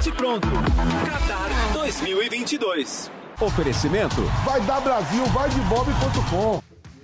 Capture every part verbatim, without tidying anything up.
Bate Pronto. Qatar dois mil e vinte e dois. Oferecimento. Vai dar Brasil, vai de bob ponto com.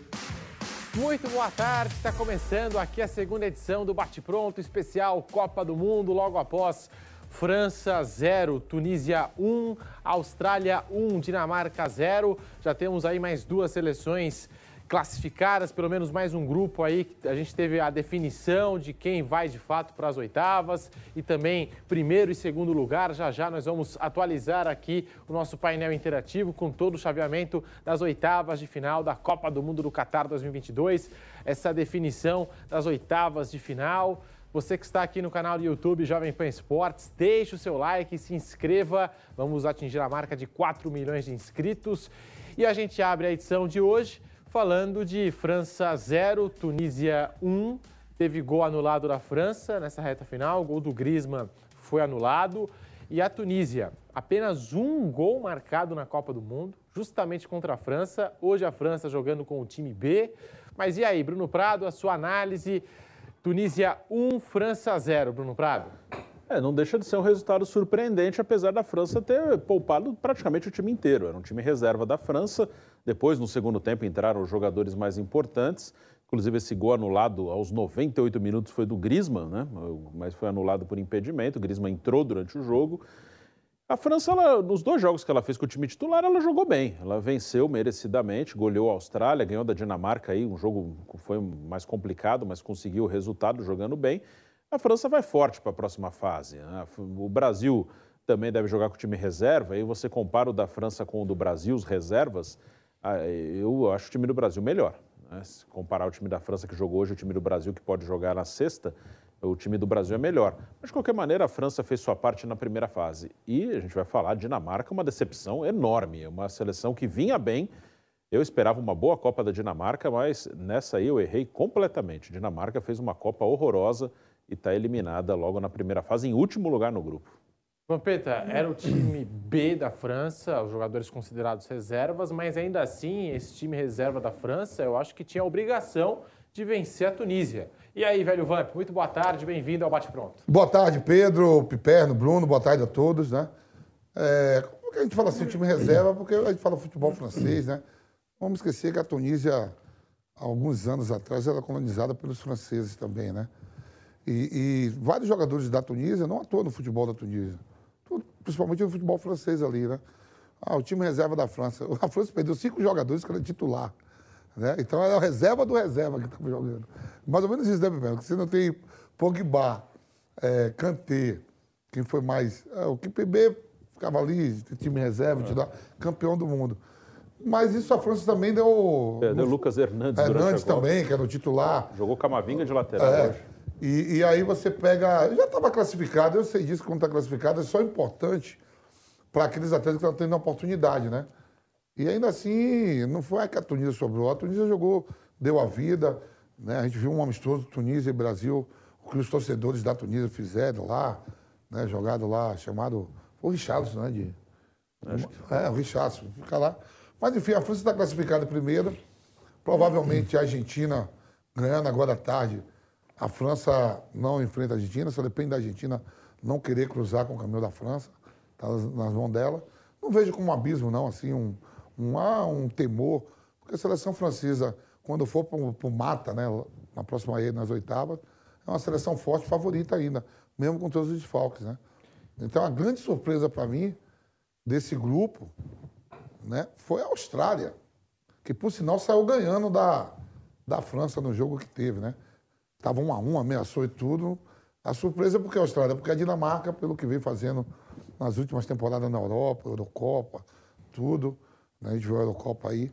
Muito boa tarde, está começando aqui a segunda edição do Bate Pronto, especial Copa do Mundo, logo após França zero, Tunísia um, Austrália um, Dinamarca zero. Já temos aí mais duas seleções classificadas, pelo menos mais um grupo aí. A gente teve a definição de quem vai de fato para as oitavas e também primeiro e segundo lugar. Já já nós vamos atualizar aqui o nosso painel interativo com todo o chaveamento das oitavas de final da Copa do Mundo do Qatar dois mil e vinte e dois. Essa definição das oitavas de final. Você que está aqui no canal do YouTube Jovem Pan Esportes, deixe o seu like, se inscreva. Vamos atingir a marca de quatro milhões de inscritos. E a gente abre a edição de hoje falando de França zero, Tunísia um. Teve gol anulado da França nessa reta final, o gol do Griezmann foi anulado. E a Tunísia, apenas um gol marcado na Copa do Mundo, justamente contra a França. Hoje a França jogando com o time B. Mas e aí, Bruno Prado, a sua análise? Tunísia um, França zero, Bruno Prado. É, não deixa de ser um resultado surpreendente, apesar da França ter poupado praticamente o time inteiro. Era um time reserva da França. Depois, no segundo tempo, entraram os jogadores mais importantes. Inclusive, esse gol anulado aos noventa e oito minutos foi do Griezmann, né? Mas foi anulado por impedimento. O Griezmann entrou durante o jogo. A França, ela, nos dois jogos que ela fez com o time titular, ela jogou bem. Ela venceu merecidamente, goleou a Austrália, ganhou da Dinamarca aí, um jogo que foi mais complicado, mas conseguiu o resultado jogando bem. A França vai forte para a próxima fase, né? O Brasil também deve jogar com o time reserva, aí você compara o da França com o do Brasil, os reservas, eu acho o time do Brasil melhor, né? Se comparar o time da França que jogou hoje, o time do Brasil que pode jogar na sexta, o time do Brasil é melhor. Mas, de qualquer maneira, a França fez sua parte na primeira fase. E a gente vai falar, a Dinamarca é uma decepção enorme, é uma seleção que vinha bem. Eu esperava uma boa Copa da Dinamarca, mas nessa aí eu errei completamente. A Dinamarca fez uma Copa horrorosa e está eliminada logo na primeira fase, em último lugar no grupo. Vampeta, era o time B da França, os jogadores considerados reservas, mas ainda assim, esse time reserva da França, eu acho que tinha a obrigação de vencer a Tunísia. E aí, velho Vamp, muito boa tarde, bem-vindo ao Bate Pronto. Boa tarde, Pedro, Piperno, Bruno, boa tarde a todos, né? É, como que a gente fala assim, time reserva? Porque a gente fala futebol francês, né? Vamos esquecer que a Tunísia, há alguns anos atrás, era colonizada pelos franceses também, né? E, e vários jogadores da Tunísia não atuam no futebol da Tunísia, principalmente no futebol francês ali, né? Ah, o time reserva da França. A França perdeu cinco jogadores que eram titular, né? Então era a reserva do reserva que estava jogando. Mais ou menos isso, né, Bebel? Porque você não tem Pogba, é, Kanté, quem foi mais... É, o Kimpembe ficava ali, time reserva, é. titular, campeão do mundo. Mas isso a França também deu... É, deu Lucas Hernandes é, Hernandes também, que era o titular. Jogou Camavinga de lateral é. hoje. E, e aí você pega... Já estava classificado, eu sei disso, quando está classificado, é só importante para aqueles atletas que estão tendo a oportunidade, né? E ainda assim, não foi que a Tunísia sobrou. A Tunísia jogou, deu a vida, né? A gente viu um amistoso Tunísia e Brasil, o que os torcedores da Tunísia fizeram lá, né? Jogado lá, chamado... Foi o Richarlison, né? De... Acho que... É, o Richarlison, fica lá. Mas enfim, a França está classificada primeiro. Provavelmente a Argentina ganhando agora à tarde. A França não enfrenta a Argentina, só depende da Argentina não querer cruzar com o caminho da França. Está nas mãos dela. Não vejo como um abismo, não, assim, um, um, ah, um temor. Porque a seleção francesa, quando for para o mata, né, na próxima aí, nas oitavas, é uma seleção forte, favorita ainda, mesmo com todos os desfalques, né? Então, a grande surpresa para mim desse grupo, né, foi a Austrália, que, por sinal, saiu ganhando da, da França no jogo que teve, né? Estava um a um, ameaçou e tudo. A surpresa é porque a Austrália, porque a Dinamarca, pelo que vem fazendo nas últimas temporadas na Europa, Eurocopa, tudo, né? A gente viu a Eurocopa aí,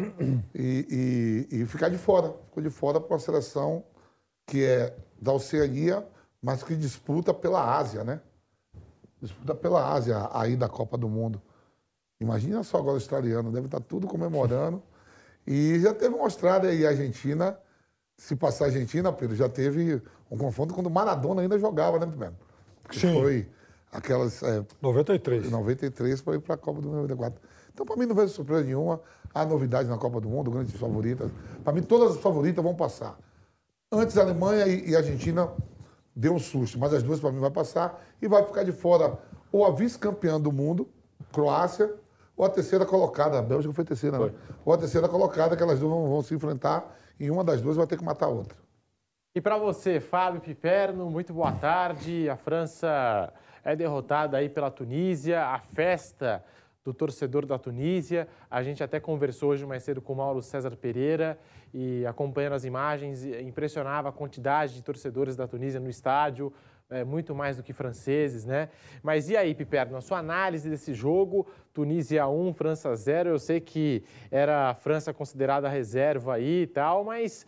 e, e, e ficar de fora. Ficou de fora para uma seleção que é da Oceania, mas que disputa pela Ásia, né? Disputa pela Ásia aí da Copa do Mundo. Imagina só agora o australiano, deve estar tudo comemorando. E já teve uma Austrália e Argentina. Se passar a Argentina, Pedro, já teve um confronto quando o Maradona ainda jogava, né, Pedro? Que Sim. foi aquelas... É, noventa e três. noventa e três para ir para a Copa do noventa e quatro. Então, para mim, não vejo surpresa nenhuma. Há novidades na Copa do Mundo, grandes favoritas. Para mim, todas as favoritas vão passar. Antes, a Alemanha e, e a Argentina deu um susto, mas as duas, para mim, vai passar. E vai ficar de fora ou a vice-campeã do mundo, Croácia, ou a terceira colocada, a Bélgica foi terceira, né? Ou a terceira colocada, que elas duas vão, vão se enfrentar e uma das duas vai ter que matar a outra. E para você, Fábio Piperno, muito boa tarde. A França é derrotada aí pela Tunísia, a festa do torcedor da Tunísia. A gente até conversou hoje mais cedo com o Mauro César Pereira e acompanhando as imagens, impressionava a quantidade de torcedores da Tunísia no estádio, é, muito mais do que franceses, né? Mas e aí, Piperno, a sua análise desse jogo, Tunísia um, França zero, eu sei que era a França considerada reserva aí e tal, mas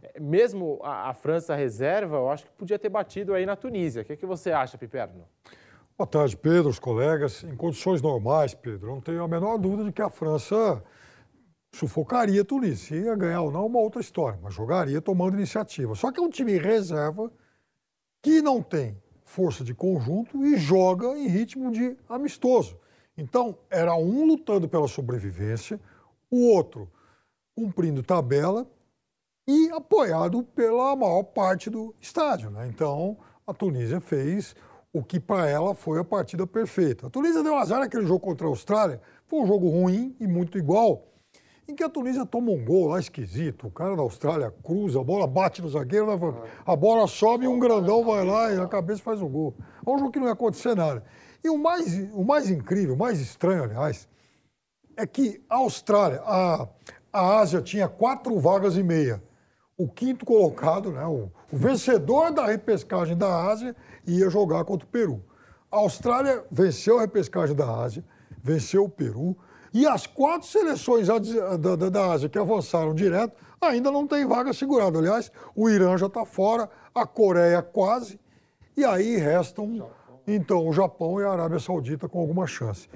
mesmo a, a França reserva, eu acho que podia ter batido aí na Tunísia. O que, é que você acha, Piperno? Boa tarde, Pedro, os colegas. Em condições normais, Pedro, não tenho a menor dúvida de que a França sufocaria a Tunísia. Se ia ganhar ou não, é uma outra história, mas jogaria tomando iniciativa. Só que é um time reserva que não tem força de conjunto e joga em ritmo de amistoso. Então, era um lutando pela sobrevivência, o outro cumprindo tabela e apoiado pela maior parte do estádio, né? Então, a Tunísia fez o que para ela foi a partida perfeita. A Tunísia deu azar naquele jogo contra a Austrália, foi um jogo ruim e muito igual, em que a Tunísia toma um gol lá esquisito, o cara da Austrália cruza, a bola bate no zagueiro, a bola sobe e um grandão vai lá e a cabeça faz o gol. É um jogo que não ia acontecer nada. E o mais, o mais incrível, o mais estranho, aliás, é que a Austrália, a, a Ásia tinha quatro vagas e meia. O quinto colocado, né, o, o vencedor da repescagem da Ásia, ia jogar contra o Peru. A Austrália venceu a repescagem da Ásia, venceu o Peru, e as quatro seleções da, da, da Ásia que avançaram direto ainda não tem vaga segurada. Aliás, o Irã já está fora, a Coreia quase, e aí restam, então, o Japão e a Arábia Saudita com alguma chance.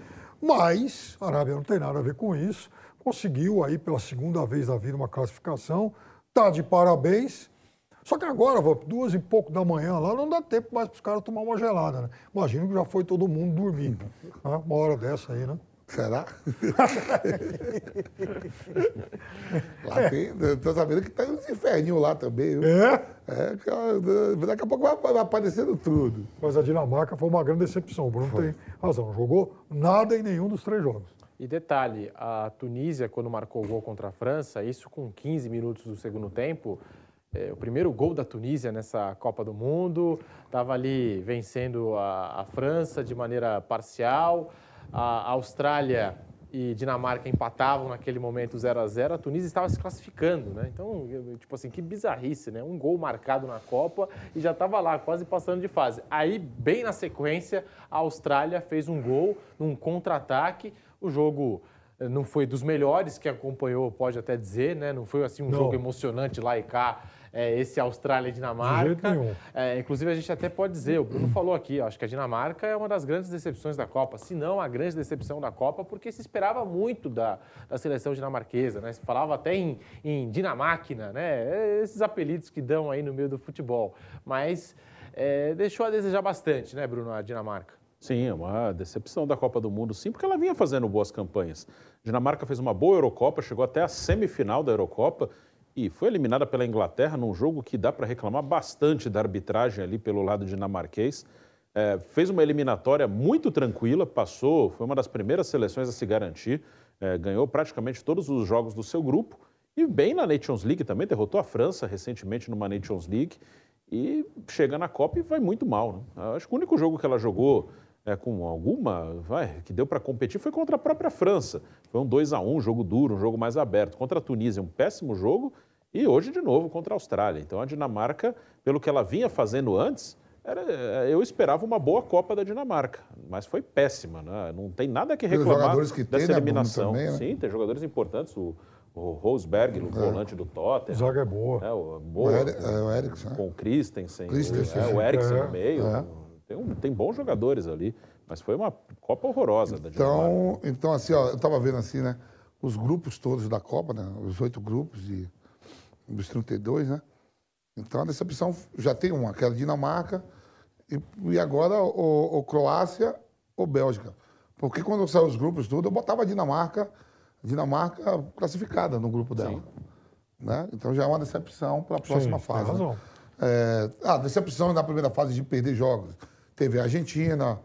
Mas a Arábia não tem nada a ver com isso, conseguiu aí pela segunda vez na vida uma classificação, tá de parabéns. Só que agora, duas e pouco da manhã lá, não dá tempo mais para os caras tomar uma gelada, né? Imagino que já foi todo mundo dormir, né? Uma hora dessa aí, né? Será? Lá tem, eu tô sabendo que tem uns inferninhos lá também. Viu? É? É, daqui a pouco vai, vai aparecendo tudo. Mas a Dinamarca foi uma grande decepção. O Bruno foi. Tem razão, não jogou nada em nenhum dos três jogos. E detalhe, a Tunísia, quando marcou o gol contra a França, isso com quinze minutos do segundo tempo, é, o primeiro gol da Tunísia nessa Copa do Mundo, estava ali vencendo a, a França de maneira parcial, a Austrália e Dinamarca empatavam naquele momento zero a zero, a Tunísia estava se classificando, né? Então, tipo assim, que bizarrice, né? Um gol marcado na Copa e já estava lá, quase passando de fase. Aí, bem na sequência, a Austrália fez um gol num contra-ataque. O jogo não foi dos melhores que acompanhou, pode até dizer, né? Não foi assim um não. jogo emocionante lá e cá, é, esse Austrália e Dinamarca. De jeito nenhum. É, inclusive, a gente até pode dizer, o Bruno falou aqui, acho que a Dinamarca é uma das grandes decepções da Copa, se não a grande decepção da Copa, porque se esperava muito da, da seleção dinamarquesa, né? Se falava até em, em Dinamáquina, né? Esses apelidos que dão aí no meio do futebol. Mas é, deixou a desejar bastante, né, Bruno, a Dinamarca? Sim, é uma decepção da Copa do Mundo, sim, porque ela vinha fazendo boas campanhas. A Dinamarca fez uma boa Eurocopa, chegou até a semifinal da Eurocopa e foi eliminada pela Inglaterra num jogo que dá para reclamar bastante da arbitragem ali pelo lado dinamarquês. É, fez uma eliminatória muito tranquila, passou, foi uma das primeiras seleções a se garantir, é, ganhou praticamente todos os jogos do seu grupo e bem na Nations League também, derrotou a França recentemente numa Nations League e chega na Copa e vai muito mal, né? Acho que o único jogo que ela jogou É, com alguma, vai, que deu para competir foi contra a própria França. Foi um dois a um, um jogo duro, um jogo mais aberto. Contra a Tunísia, um péssimo jogo. E hoje, de novo, contra a Austrália. Então, a Dinamarca, pelo que ela vinha fazendo antes, era, eu esperava uma boa Copa da Dinamarca. Mas foi péssima, né? Não tem nada que reclamar que dessa tem, eliminação. Também, né? Sim, tem jogadores importantes. O, o Rosberg, o é. volante do Tottenham. A zaga é boa. É, o, boa o, Eri, é, o Eriksen. Com o Christensen. Christensen. O, é, o Eriksen é. no meio. É. Tem, um, tem bons jogadores ali, mas foi uma Copa horrorosa da Dinamarca. Então, então assim, ó, eu estava vendo assim, né? Os grupos todos da Copa, né? Os oito grupos de, dos trinta e dois, né? Então a decepção já tem uma, aquela Dinamarca, e, e agora o, o Croácia ou Bélgica. Porque quando saiu os grupos tudo, eu botava a Dinamarca, Dinamarca classificada no grupo dela. Né? Então já é uma decepção para a próxima Sim, fase. tem razão. Né? É, a decepção na primeira fase de perder jogos. Teve a Argentina,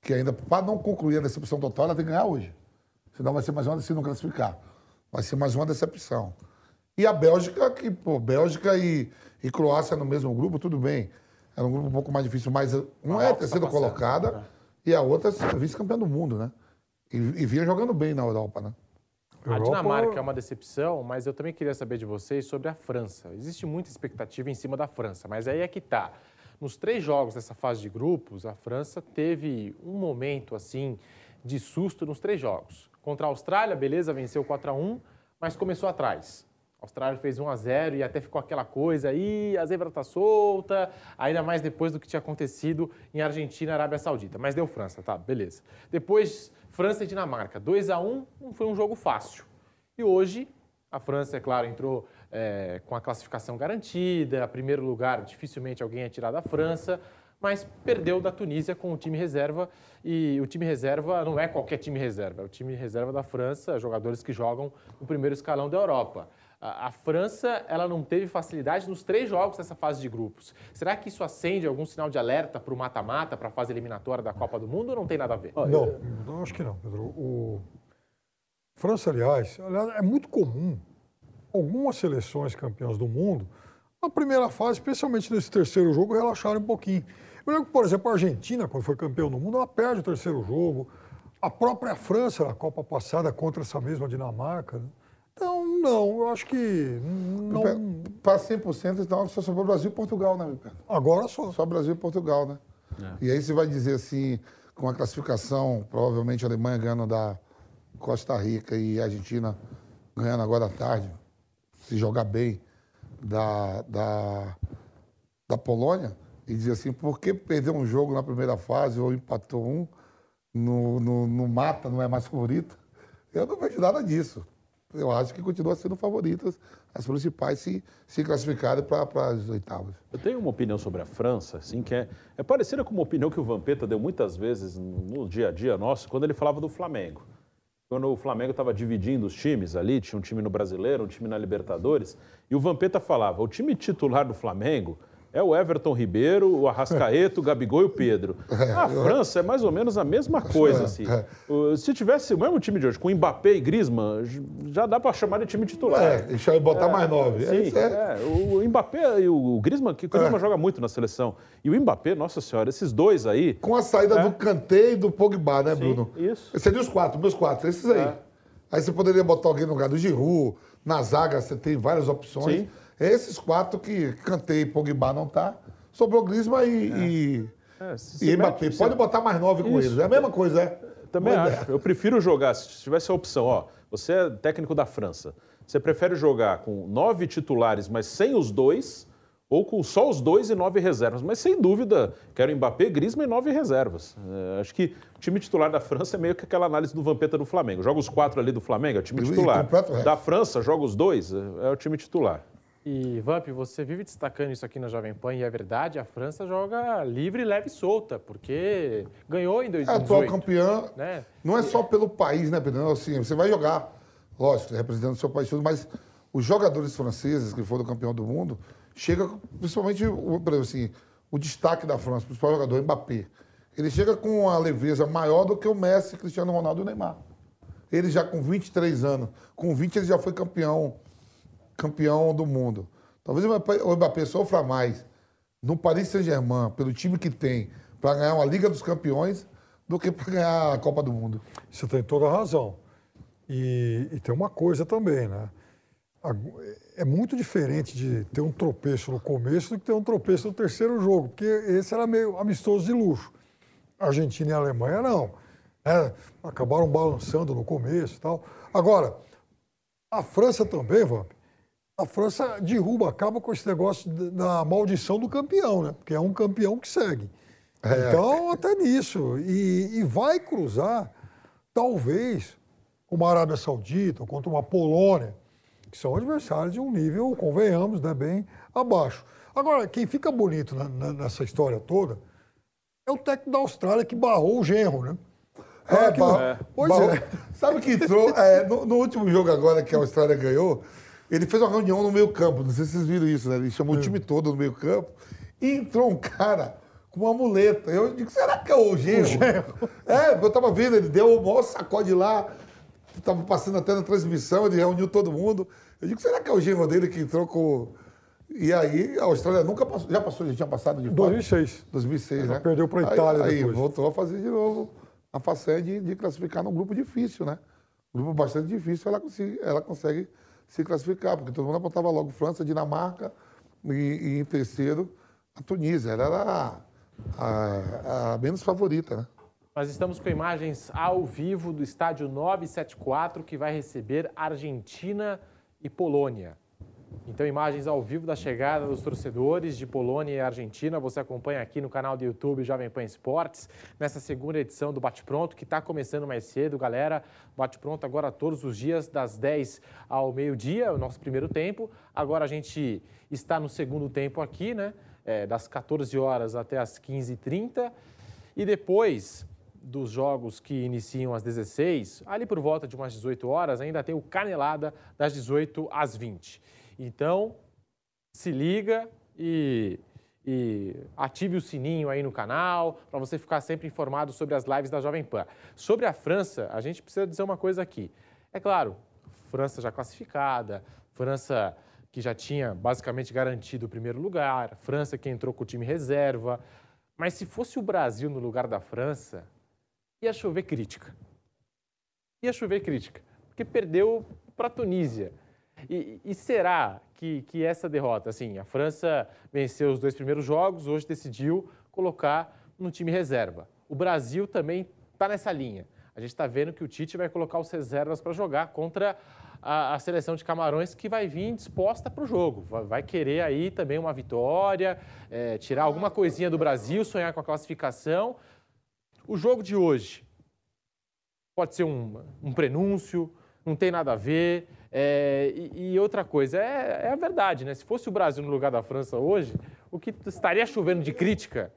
que ainda, para não concluir a decepção total, ela tem que ganhar hoje. Senão vai ser mais uma, se não classificar. Vai ser mais uma decepção. E a Bélgica, que, pô, Bélgica e, e Croácia no mesmo grupo, tudo bem. Era um grupo um pouco mais difícil, mas um é a terceira tá colocada né? e a outra é vice-campeã do mundo, né? E, e vinha jogando bem na Europa, né? A Dinamarca é uma decepção, mas eu também queria saber de vocês sobre a França. Existe muita expectativa em cima da França, mas aí é que tá. Nos três jogos dessa fase de grupos, a França teve um momento, assim, de susto nos três jogos. Contra a Austrália, beleza, venceu quatro a um, mas começou atrás. A Austrália fez um a zero e até ficou aquela coisa aí, a zebra tá solta, ainda mais depois do que tinha acontecido em Argentina e Arábia Saudita. Mas deu França, tá, beleza. Depois, França e Dinamarca, dois a um, não foi um jogo fácil. E hoje, a França, é claro, entrou é, com a classificação garantida, primeiro lugar, dificilmente alguém ia tirar da França, mas perdeu da Tunísia com o time reserva, e o time reserva não é qualquer time reserva, é o time reserva da França, jogadores que jogam no primeiro escalão da Europa. A, a França, ela não teve facilidade nos três jogos dessa fase de grupos. Será que isso acende algum sinal de alerta para o mata-mata, para a fase eliminatória da Copa do Mundo, ou não tem nada a ver? Não, não acho que não, Pedro. O... França, aliás, aliás, é muito comum algumas seleções campeãs do mundo, na primeira fase, especialmente nesse terceiro jogo, relaxarem um pouquinho. Eu lembro que, por exemplo, a Argentina, quando foi campeão do mundo, ela perde o terceiro jogo. A própria França, na Copa passada, contra essa mesma Dinamarca. Então, não, eu acho que não... Para cem por cento, então, só sobrou Brasil e Portugal, né, meu Pedro? Agora só. Só Brasil e Portugal, né? É. E aí você vai dizer assim, com a classificação, provavelmente a Alemanha ganhando da Costa Rica e a Argentina ganhando agora à tarde, se jogar bem, da, da, da Polônia, e dizer assim, por que perder um jogo na primeira fase ou empatou um, no, no, no mata, não é mais favorito? Eu não vejo nada disso. Eu acho que continua sendo favoritas as principais se, se classificarem para as oitavas. Eu tenho uma opinião sobre a França, assim, que é, é parecida com uma opinião que o Vampeta deu muitas vezes no, no dia a dia nosso, quando ele falava do Flamengo. Quando o Flamengo estava dividindo os times ali, tinha um time no Brasileiro, um time na Libertadores, e o Vampeta falava, o time titular do Flamengo é o Everton Ribeiro, o Arrascaeta, o Gabigol e o Pedro. A França é mais ou menos a mesma coisa, assim. Se tivesse o mesmo time de hoje, com Mbappé e Griezmann, já dá para chamar de time titular. É, deixa eu botar é, mais nove. Sim, é, é. O Mbappé e o Griezmann, que o Griezmann é. joga muito na seleção. E o Mbappé, nossa senhora, esses dois aí... Com a saída é. do Kanté e do Pogba, né, Sim, Bruno? Isso. Seriam os quatro, meus quatro, esses aí. É. Aí você poderia botar alguém no lugar do Giroud, na zaga você tem várias opções. Sim. Esses quatro que Kanté e Pogba não tá... Sobrou Griezmann e, é. e, é, e Mbappé. Mete, Pode você... botar mais nove com Isso. eles. É a mesma coisa, é? Também Boa acho. Ideia. Eu prefiro jogar, se tivesse a opção, ó, você é técnico da França, você prefere jogar com nove titulares, mas sem os dois, ou com só os dois e nove reservas? Mas sem dúvida, quero Mbappé, Griezmann e nove reservas. É, acho que o time titular da França é meio que aquela análise do Vampeta do Flamengo. Joga os quatro ali do Flamengo, é o time titular. Da França, joga os dois, é o time titular. E, Vamp, você vive destacando isso aqui na Jovem Pan, e é verdade, a França joga livre, leve e solta, porque ganhou em dois mil e dezoito. É atual campeã, né? Não é só pelo país, né, Pedro? Assim, você vai jogar, lógico, representando o seu país, mas os jogadores franceses que foram campeão do mundo, chega, principalmente, por exemplo, assim, o destaque da França, o principal jogador, Mbappé, ele chega com uma leveza maior do que o Messi, Cristiano Ronaldo e o Neymar. Ele já com vinte e três anos, com vinte ele já foi campeão campeão do mundo. Talvez o Mbappé sofra mais no Paris Saint-Germain, pelo time que tem, para ganhar uma Liga dos Campeões, do que para ganhar a Copa do Mundo. Você tem toda a razão. E, e tem uma coisa também, né? É muito diferente de ter um tropeço no começo do que ter um tropeço no terceiro jogo, porque esse era meio amistoso de luxo. A Argentina e a Alemanha não. Né? Acabaram balançando no começo e tal. Agora, a França também, Vamp, a França derruba, acaba com esse negócio da maldição do campeão, né? Porque é um campeão que segue. É. Então, até nisso. E, e vai cruzar, talvez, com uma Arábia Saudita ou contra uma Polônia, que são adversários de um nível, convenhamos, né, bem abaixo. Agora, quem fica bonito na, na, nessa história toda é o técnico da Austrália que barrou o genro, né? É, que, é. Pois barrou. é. Sabe que entrou, é, no, no último jogo agora que a Austrália ganhou, ele fez uma reunião no meio campo, não sei se vocês viram isso, né? Ele chamou é. o time todo no meio campo e entrou um cara com uma muleta. Eu digo, será que é o genro? É, eu tava vendo, ele deu o maior sacode lá, tava passando até na transmissão, ele reuniu todo mundo. Eu digo, será que é o genro dele que entrou com... E aí, a Austrália nunca passou, já passou, já tinha passado de dois mil e seis. dois mil e seis, Ela né? perdeu para a Itália aí, depois. Aí voltou a fazer de novo a façanha de, de classificar num grupo difícil, né? Um grupo bastante difícil, ela consegue, ela consegue se classificar, porque todo mundo apontava logo França, Dinamarca e, e em terceiro a Tunísia. Ela era a, a, a menos favorita, né? Nós estamos com imagens ao vivo do estádio novecentos e setenta e quatro, que vai receber Argentina e Polônia. Então, imagens ao vivo da chegada dos torcedores de Polônia e Argentina. Você acompanha aqui no canal do YouTube Jovem Pan Esportes, nessa segunda edição do Bate Pronto, que está começando mais cedo, galera. Bate Pronto agora todos os dias, das dez ao meio-dia, o nosso primeiro tempo. Agora a gente está no segundo tempo aqui, né? É, das quatorze horas até as quinze e trinta. E depois dos jogos que iniciam às dezesseis, ali por volta de umas dezoito horas, ainda tem o Canelada das dezoito às vinte. Então, se liga e, e ative o sininho aí no canal para você ficar sempre informado sobre as lives da Jovem Pan. Sobre a França, a gente precisa dizer uma coisa aqui. É claro, França já classificada, França que já tinha basicamente garantido o primeiro lugar, França que entrou com o time reserva. Mas se fosse o Brasil no lugar da França, ia chover crítica. Ia chover crítica, porque perdeu para a Tunísia. E, e será que, que essa derrota, assim, a França venceu os dois primeiros jogos, hoje decidiu colocar no time reserva. O Brasil também está nessa linha. A gente está vendo que o Tite vai colocar os reservas para jogar contra a, a seleção de Camarões, que vai vir disposta para o jogo. Vai, vai querer aí também uma vitória, é, tirar alguma coisinha do Brasil, sonhar com a classificação. O jogo de hoje pode ser um, um prenúncio, não tem nada a ver. É, e, e outra coisa, é, é a verdade, né? Se fosse o Brasil no lugar da França hoje, o que estaria chovendo de crítica?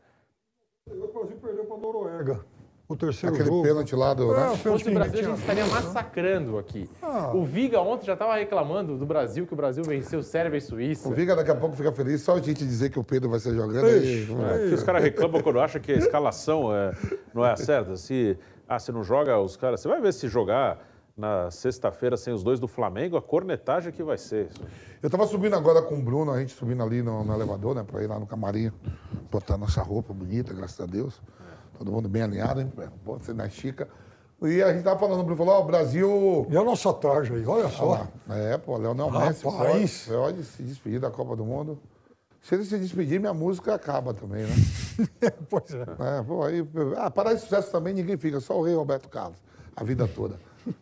O Brasil perdeu para a Noruega. O terceiro Aquele jogo. pênalti lá do... É, né? Se fosse o Brasil, a gente estaria massacrando aqui. Ah. O Viga ontem já estava reclamando do Brasil, que o Brasil venceu Sérvia e Suíça. O Viga daqui a pouco fica feliz, só a gente dizer que o Pedro vai ser jogando. Aí, É, que os caras reclamam quando acham que a escalação é, não é a certa. Se, ah, se não joga os caras... Você vai ver se jogar na sexta-feira sem os dois do Flamengo, a cornetagem que vai ser. Eu estava subindo agora com o Bruno, a gente subindo ali no, no elevador, né? Para ir lá no camarim, botar nossa roupa bonita, graças a Deus. Todo mundo bem alinhado, hein? Pô, você na chica. E a gente tava falando, o Bruno falou, ó, o Brasil... E a nossa tarja aí, olha só. Olha lá. É, pô, Leonel Messi Rapaz. pode, pode se despedir da Copa do Mundo. Se ele se despedir, minha música acaba também, né? Pois é. É, pô, aí, ah, para esse sucesso também ninguém fica, só o rei Roberto Carlos, a vida toda.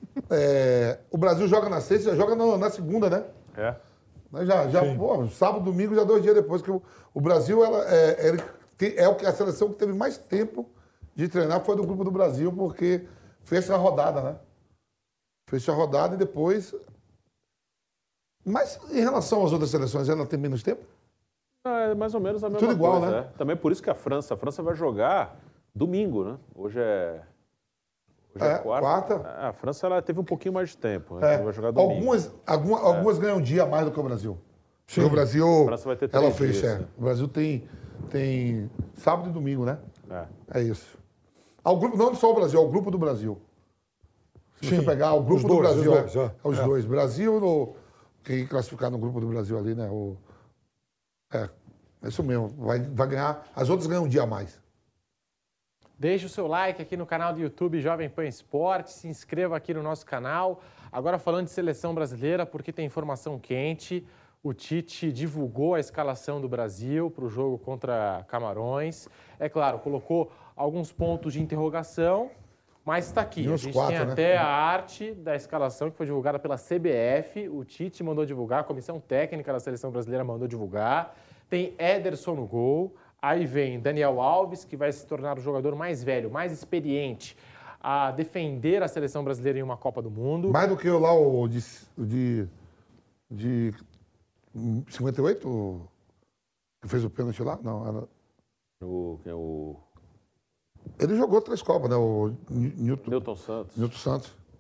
É, o Brasil joga na sexta, já joga no, na segunda, né? É. Já, já pô, sábado, domingo, já dois dias depois. Que o, o Brasil ela, é, ele tem, é o que a seleção que teve mais tempo de treinar foi do Grupo do Brasil, porque fecha a rodada, né? Fecha a rodada e depois... Mas em relação às outras seleções, ela tem menos tempo? É mais ou menos a mesma Tudo igual, coisa. né? É. Também por isso que a França, a França vai jogar domingo, né? Hoje é... Hoje é, É, quarta. quarta. A França ela teve um pouquinho mais de tempo. Né? É, Vai jogar domingo. algumas, alguma, algumas ganham um dia a mais do que o Brasil. Sim. Porque o Brasil, A França vai ter três ela fecha. dias, É. né? O Brasil tem, tem sábado e domingo, né? É. É isso. Ao grupo, não só o Brasil, ao grupo do Brasil. Se Sim, você pegar o grupo os do dois, Brasil, os dois, é. é os É. dois. Brasil, no, quem classificar no grupo do Brasil ali, né? O, é, é isso mesmo. Vai, vai ganhar. As outras ganham um dia a mais. Deixe o seu like aqui no canal do YouTube Jovem Pan Esportes, se inscreva aqui no nosso canal. Agora falando de seleção brasileira, porque tem informação quente, o Tite divulgou a escalação do Brasil para o jogo contra Camarões. É claro, colocou alguns pontos de interrogação, mas está aqui. E A uns gente quatro, tem né? até a arte da escalação que foi divulgada pela C B F, o Tite mandou divulgar, a comissão técnica da seleção brasileira mandou divulgar. Tem Ederson no gol. Aí vem Daniel Alves, que vai se tornar o jogador mais velho, mais experiente a defender a seleção brasileira em uma Copa do Mundo. Mais do que o lá, o de, o de, de cinquenta e oito, o que fez o pênalti lá? Não, era... O, quem é o Ele jogou três Copas, né? O Newton, Newton Santos. Newton Santos.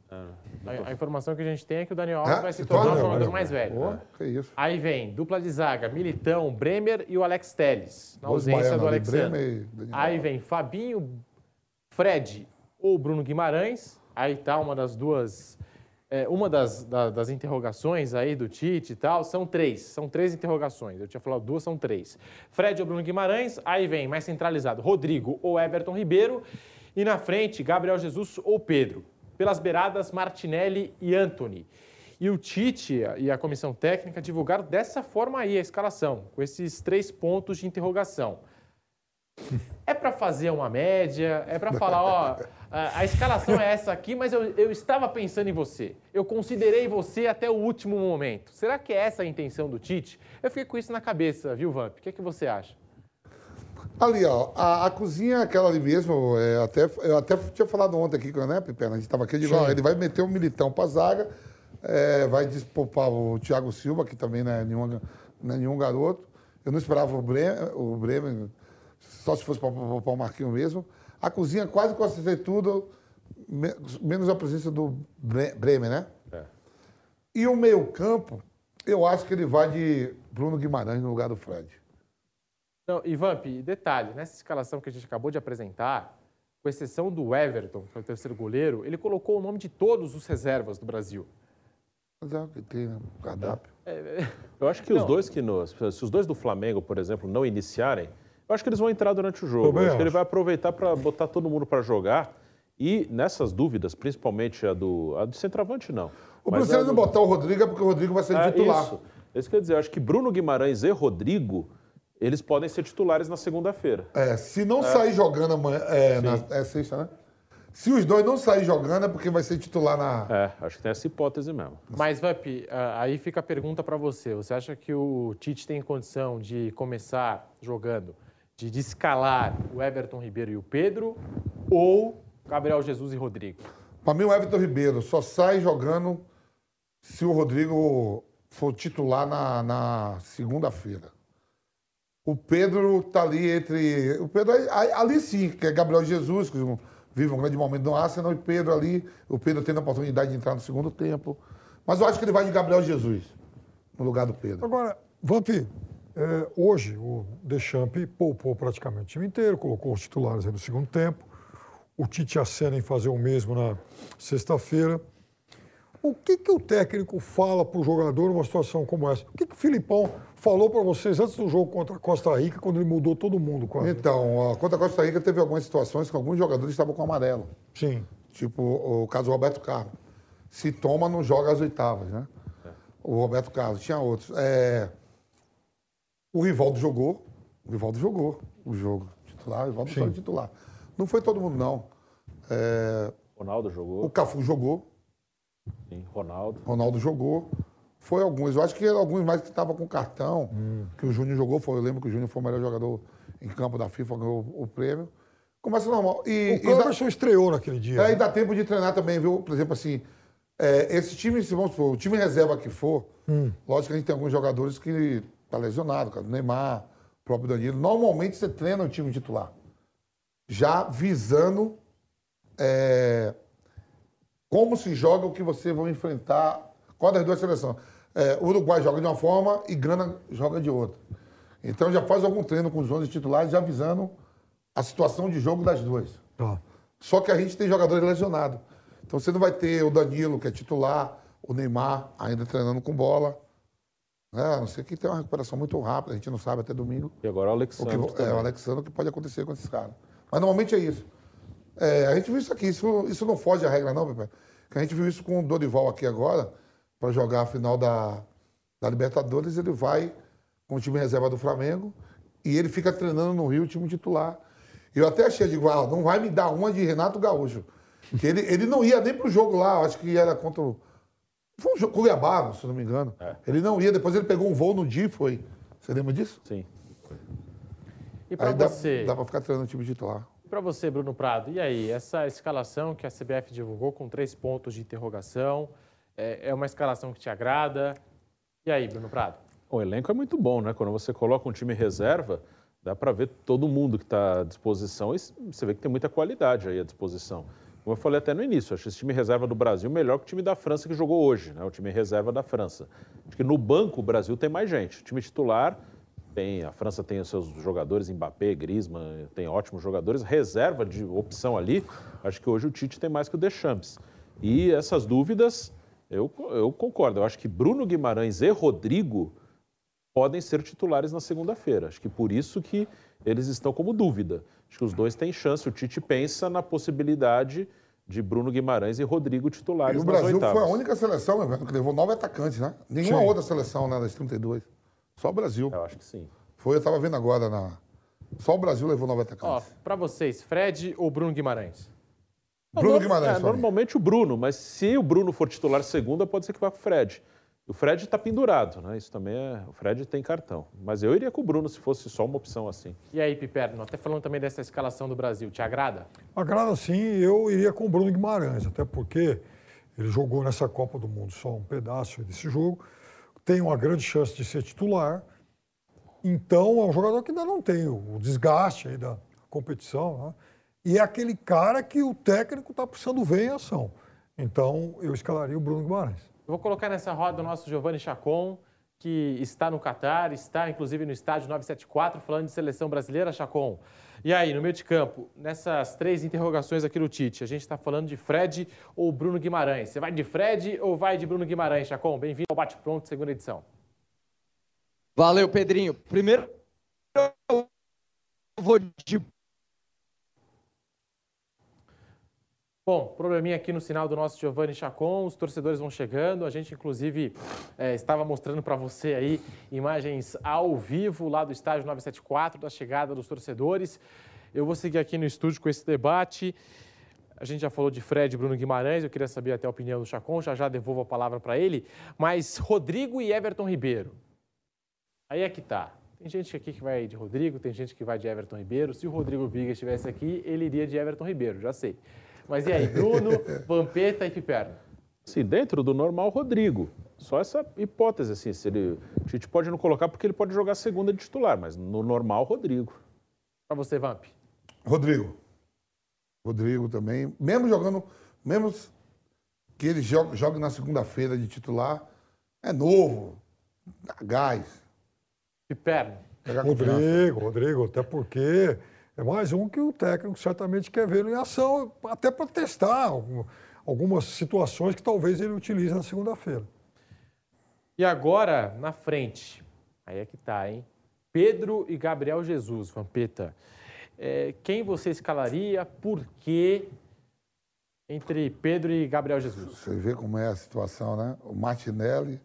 A, a informação que a gente tem é que o Daniel Alves Ah, vai se se tornar torna, o jogador vai. mais velho. Pô, que isso. Aí vem dupla de zaga, Militão, Bremer e o Alex Telles, na Dois ausência baianos do ali, Alexandre. Bremer e Daniel Aí Alves. vem Fabinho, Fred ou Bruno Guimarães. Aí tá uma das duas... É, uma das, da, das interrogações aí do Tite e tal, são três. São três interrogações. Eu tinha falado duas, são três. Fred ou Bruno Guimarães. Aí vem, mais centralizado, Rodrigo ou Everton Ribeiro. E na frente, Gabriel Jesus ou Pedro. Pelas beiradas, Martinelli e Antony. E o Tite e a comissão técnica divulgaram dessa forma aí a escalação, com esses três pontos de interrogação. É para fazer uma média, é para falar, ó, a, a escalação é essa aqui, mas eu, eu estava pensando em você. Eu considerei você até o último momento. Será que é essa a intenção do Tite? Eu fiquei com isso na cabeça, viu, Vamp? O que, é que você acha? Ali, ó, a, a cozinha é aquela ali mesmo, é, até, eu até tinha falado ontem aqui, né, Pipena? A gente estava aqui, eu digo, ó, ele vai meter um Militão para zaga, é, vai despoupar o Thiago Silva, que também não é nenhum, não é nenhum garoto. Eu não esperava o Bremer, o Bremer só se fosse para o Marquinhos mesmo. A cozinha quase que eu acertei tudo, me- menos a presença do Bre- Bremer, né? É. E o meio-campo, eu acho que ele vai de Bruno Guimarães no lugar do Fred. Não, e Vamp, detalhe, nessa escalação que a gente acabou de apresentar, com exceção do Everton, que é o terceiro goleiro, ele colocou o nome de todos os reservas do Brasil. Mas é o que tem, né? O cardápio. Eu acho que os Não. dois que no, se os dois do Flamengo, por exemplo, não iniciarem, eu acho que eles vão entrar durante o jogo. Também Eu acho que ele acho. vai aproveitar para botar todo mundo para jogar. E nessas dúvidas, principalmente a do, a do centroavante, não. O Mas Bruno a não do- botar o Rodrigo é porque o Rodrigo vai ser É, titular. Isso. Isso quer dizer, eu acho que Bruno Guimarães e Rodrigo, eles podem ser titulares na segunda-feira. É, se não sair jogando amanhã. É, na, é sexta, né? Se os dois não saírem jogando é porque vai ser titular na. É, acho que tem essa hipótese mesmo. Mas, Vamp, ah, aí fica a pergunta para você. Você acha que o Tite tem condição de começar jogando, de, de escalar o Everton Ribeiro e o Pedro, ou Gabriel Jesus e Rodrigo? Para mim, o Everton Ribeiro só sai jogando se o Rodrigo for titular na, na segunda-feira. O Pedro tá ali entre. O Pedro aí- ali sim, que é Gabriel Jesus, que vive um grande momento no Arsenal, e Pedro ali. O Pedro tendo a oportunidade de entrar no segundo tempo. Mas eu acho que ele vai de Gabriel Jesus no lugar do Pedro. Agora, Vamp, é, hoje o Deschamps poupou praticamente o time inteiro, colocou os titulares aí no segundo tempo. O Tite acena em fazer o mesmo na sexta-feira. O que, que o técnico fala para o jogador numa situação como essa? O que, que o Filipão falou para vocês antes do jogo contra a Costa Rica, quando ele mudou todo mundo quase? Então, ó, contra a Costa Rica teve algumas situações que alguns jogadores estavam com amarelo. Sim. Tipo o caso do Roberto Carlos. Se toma, não joga as oitavas, né? O Roberto Carlos. Tinha outros. É, O Rivaldo jogou. O Rivaldo jogou o jogo titular. O Rivaldo foi titular. Não foi todo mundo, não. É, Ronaldo O jogou, Cafu jogou. sim, Ronaldo. Ronaldo jogou. Foi alguns. Eu acho que eram alguns mais que estavam com cartão, que o Júnior jogou. Foi, eu lembro que o Júnior foi o melhor jogador em campo da FIFA, ganhou o prêmio. Começa normal. E, O e dá- Cleberson estreou naquele dia. É, e né? dá tempo de treinar também, viu? Por exemplo, assim, é, esse time, se vamos supor, o time reserva que for, lógico que a gente tem alguns jogadores que tá lesionado, cara, o Neymar, o próprio Danilo. Normalmente você treina o time titular, já visando é, como se joga o que você vai enfrentar, qual das duas seleções. É, o Uruguai joga de uma forma e Gana joga de outra. Então já faz algum treino com os onze titulares, já visando a situação de jogo das duas. Tá. Só que a gente tem jogadores lesionados. Então você não vai ter o Danilo, que é titular, o Neymar ainda treinando com bola. Né? A não ser que tenha uma recuperação muito rápida, a gente não sabe até domingo. E agora o O Alexandre que, é, também. o Alexandre, o que pode acontecer com esses caras. Mas normalmente é isso. É, a gente viu isso aqui, isso, isso não foge à regra, não, Pepe. Que a gente viu isso com o Dorival aqui agora, para jogar a final da, da Libertadores, ele vai com o time reserva do Flamengo e ele fica treinando no Rio o time titular. Eu até achei, digo, ah, não vai me dar uma de Renato Gaúcho. Que ele, ele não ia nem pro jogo lá, acho que era contra o. Foi um jogo com o Cuiabá, se não me engano. É. Ele não ia, depois ele pegou um voo no dia e foi. Você lembra disso? Sim. E para Aí dá, você, dá pra ficar treinando o time titular. e para você, Bruno Prado, e aí, essa escalação que a C B F divulgou com três pontos de interrogação, é, é uma escalação que te agrada? E aí, Bruno Prado? O elenco é muito bom, né? Quando você coloca um time reserva, dá para ver todo mundo que está à disposição e você vê que tem muita qualidade aí à disposição. Como eu falei até no início, acho esse time reserva do Brasil melhor que o time da França que jogou hoje, né? O time reserva da França. Acho que no banco o Brasil tem mais gente. O time titular, tem, a França tem os seus jogadores, Mbappé, Griezmann, tem ótimos jogadores. Reserva de opção ali, acho que hoje o Tite tem mais que o Deschamps. E essas dúvidas, eu, eu concordo. Eu acho que Bruno Guimarães e Rodrigo podem ser titulares na segunda-feira. Acho que por isso que eles estão como dúvida. Acho que os dois têm chance. O Tite pensa na possibilidade de Bruno Guimarães e Rodrigo titulares nas nas oitavas. E o Brasil oitavas. foi a única seleção, meu velho, que levou nove atacantes, né? Nenhuma Sim. outra seleção, né, das trinta e duas. Só o Brasil. Eu acho que sim. Foi, eu tava vendo agora, na... só o Brasil levou nove Ó, atacantes. pra vocês, Fred ou Bruno Guimarães? Bruno Não, Guimarães, é, pra mim. normalmente o Bruno, mas se o Bruno for titular segunda, pode ser que vá com o Fred. O Fred está pendurado, né? Isso também é... O Fred tem cartão. Mas eu iria com o Bruno se fosse só uma opção assim. E aí, Piperno, até falando também dessa escalação do Brasil, te agrada? Agrada sim, eu iria com o Bruno Guimarães, até porque ele jogou nessa Copa do Mundo só um pedaço desse jogo, tem uma grande chance de ser titular, então é um jogador que ainda não tem o desgaste aí da competição, né? E é aquele cara que o técnico está precisando ver em ação. Então eu escalaria o Bruno Guimarães. Eu vou colocar nessa roda o nosso Giovanni Chacon, que está no Catar, está inclusive no estádio novecentos e setenta e quatro, falando de seleção brasileira, Chacon. E aí, no meio de campo, nessas três interrogações aqui no Tite, a gente está falando de Fred ou Bruno Guimarães. Você vai de Fred ou vai de Bruno Guimarães, Chacon? Bem-vindo ao Bate Pronto, segunda edição. Valeu, Pedrinho. Primeiro, eu vou de... Bom, probleminha aqui no sinal do nosso Giovanni Chacon, os torcedores vão chegando, a gente inclusive é, estava mostrando para você aí imagens ao vivo lá do estádio novecentos e setenta e quatro, da chegada dos torcedores. Eu vou seguir aqui no estúdio com esse debate. A gente já falou de Fred e Bruno Guimarães, eu queria saber até a opinião do Chacon, já já devolvo a palavra para ele, mas Rodrigo e Everton Ribeiro. Aí é que tá. Tem gente aqui que vai de Rodrigo, tem gente que vai de Everton Ribeiro. Se o Rodrigo Viga estivesse aqui, ele iria de Everton Ribeiro, já sei. Mas e aí, Bruno, Vampeta e Piperno? Sim, dentro do normal, Rodrigo. Só essa hipótese, assim, se ele, a gente pode não colocar porque ele pode jogar segunda de titular, mas no normal, Rodrigo. Para você, Vamp? Rodrigo. Rodrigo também. Mesmo jogando, mesmo que ele jogue, jogue na segunda-feira de titular, é novo, dá gás. Piperno? Pegar confiança. Rodrigo, Rodrigo, até porque é mais um que o técnico certamente quer ver em ação, até para testar algum- algumas situações que talvez ele utilize na segunda-feira. E agora, na frente, aí é que tá, hein? Pedro e Gabriel Jesus, Vampeta. É, quem você escalaria, por quê, entre Pedro e Gabriel Jesus? Você vê como é a situação, né? O Martinelli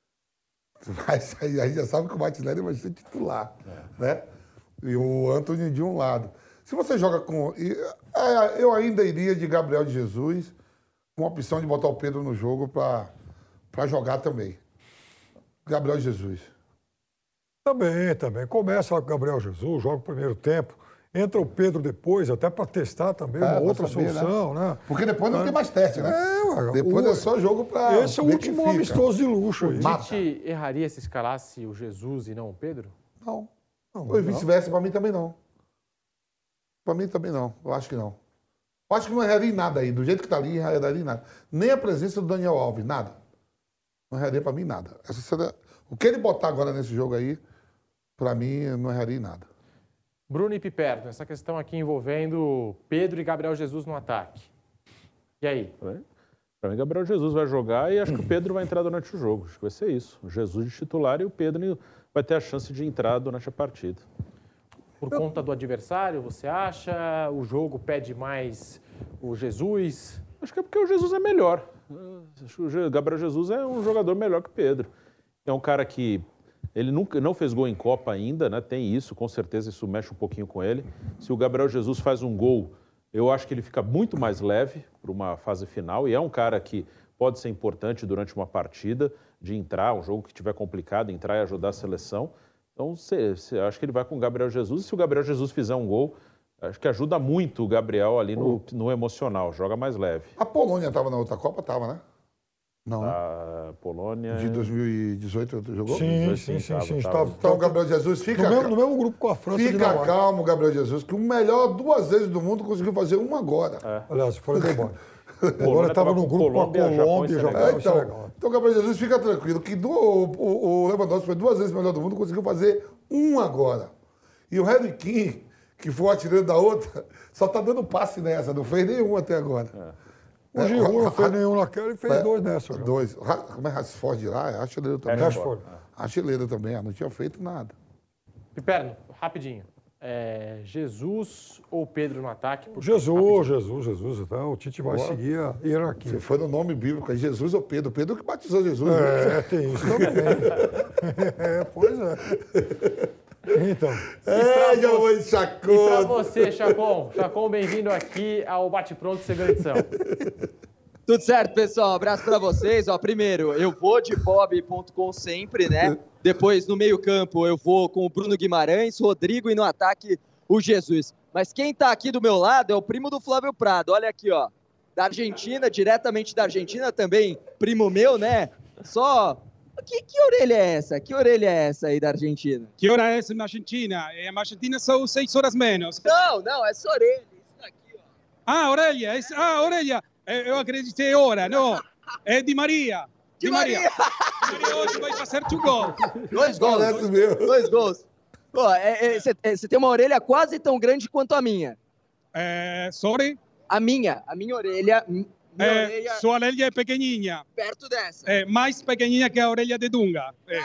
vai sair, aí já sabe que o Martinelli vai ser titular, né? E o Antony de um lado. Se você joga com... e, é, eu ainda iria de Gabriel de Jesus, com a opção de botar o Pedro no jogo para jogar também. Gabriel de Jesus. Também, também. Começa com o Gabriel Jesus, joga o primeiro tempo, entra o Pedro depois, até para testar também É, uma pra outra saber, solução, né? Porque depois não tem mais teste, né? É, ué, Depois o- é só jogo para Esse é o último amistoso de luxo aí. Mata. Tite erraria se escalasse o Jesus e não o Pedro? Não. Não, Ou vice-versa, para mim também não. Para mim também não. Eu acho que não. Eu acho que não erraria em nada aí. Do jeito que tá ali, não erraria em nada. Nem a presença do Daniel Alves, nada. Não erraria para mim nada. Essa será... O que ele botar agora nesse jogo aí, para mim, não erraria em nada. Bruno e Piperno, essa questão aqui envolvendo Pedro e Gabriel Jesus no ataque. E aí? Para mim, Gabriel Jesus vai jogar e acho que o Pedro vai entrar durante o jogo. Acho que vai ser isso. O Jesus de titular e o Pedro vai ter a chance de entrar durante a partida. Por conta do adversário, você acha? O jogo pede mais o Jesus? Acho que é porque o Jesus é melhor. Acho que o Je- Gabriel Jesus é um jogador melhor que o Pedro. É um cara que ele nunca não fez gol em Copa ainda, né? Tem isso, com certeza isso mexe um pouquinho com ele. Se o Gabriel Jesus faz um gol, eu acho que ele fica muito mais leve para uma fase final e é um cara que pode ser importante durante uma partida, de entrar, um jogo que estiver complicado, entrar e ajudar a seleção. Então, cê, cê, acho que ele vai com o Gabriel Jesus. E se o Gabriel Jesus fizer um gol, acho que ajuda muito o Gabriel ali no, no emocional, joga mais leve. A Polônia estava na outra Copa? Estava, né? Não. Da Polônia. De dois mil e dezoito jogou? Sim, Sim, sim, sim. tava, sim. tava. Estava- Então, Gabriel Jesus, fica, no, mesmo, no mesmo grupo com a França e fica Dinamarca. calmo, Gabriel Jesus, que o melhor duas vezes do mundo conseguiu fazer uma agora. Aliás, fora do bode. Polônia Agora estava tava no com grupo Colômbia, com a Japão e Colômbia, Senegal. Japão É, e então, Senegal. então, Gabriel Jesus, fica tranquilo, que do, o, o Lewandowski foi duas vezes melhor do mundo, conseguiu fazer um agora. E o Harry Kane, que foi o artilheiro da outra, só tá dando passe nessa, não fez nenhum até agora. O Giroud não fez nenhum naquela e fez É, dois nessa. já. Dois. Ra- Como é Rashford lá? É artilheiro também. Rashford. Artilheiro também, ah, não tinha feito nada. Piperno, rapidinho. É, Jesus ou Pedro no ataque? Por- Jesus, Jesus, Jesus. Então, o Tite vai Boa. seguir a hierarquia. Se foi no nome bíblico, é Jesus ou Pedro? Pedro que batizou Jesus. né? É, tem isso também. É, pois é. Então, É, pra Giovanni você- E pra Chacon. você, Chacon. Chacon, bem-vindo aqui ao Bate Pronto, segunda edição. Tudo certo, pessoal? Um abraço pra vocês. Ó, primeiro, eu vou de bob ponto com sempre, né? Depois, no meio-campo, eu vou com o Bruno Guimarães, Rodrigo e no ataque, o Jesus. Mas quem tá aqui do meu lado é o primo do Flávio Prado. Olha aqui, ó. Da Argentina, diretamente da Argentina também, primo meu, né? Só. Que, que orelha é essa? Que orelha é essa aí da Argentina? Que hora é na Argentina? É, na Argentina são seis horas menos. Não, não, essa orelha. Isso daqui, ó. Ah, Aurélia. é- Ah, Aurélia. É, eu acreditei hora. Não. É Di Maria. Di Maria. Di Maria hoje vai fazer two gols. Dois gols. Parece mesmo. Dois gols. Você tem uma orelha quase tão grande quanto a minha. É, sorry. A minha, a minha orelha, minha É, orelha sua orelha é pequenininha. perto dessa. É mais pequenininha que a orelha de Dunga. É.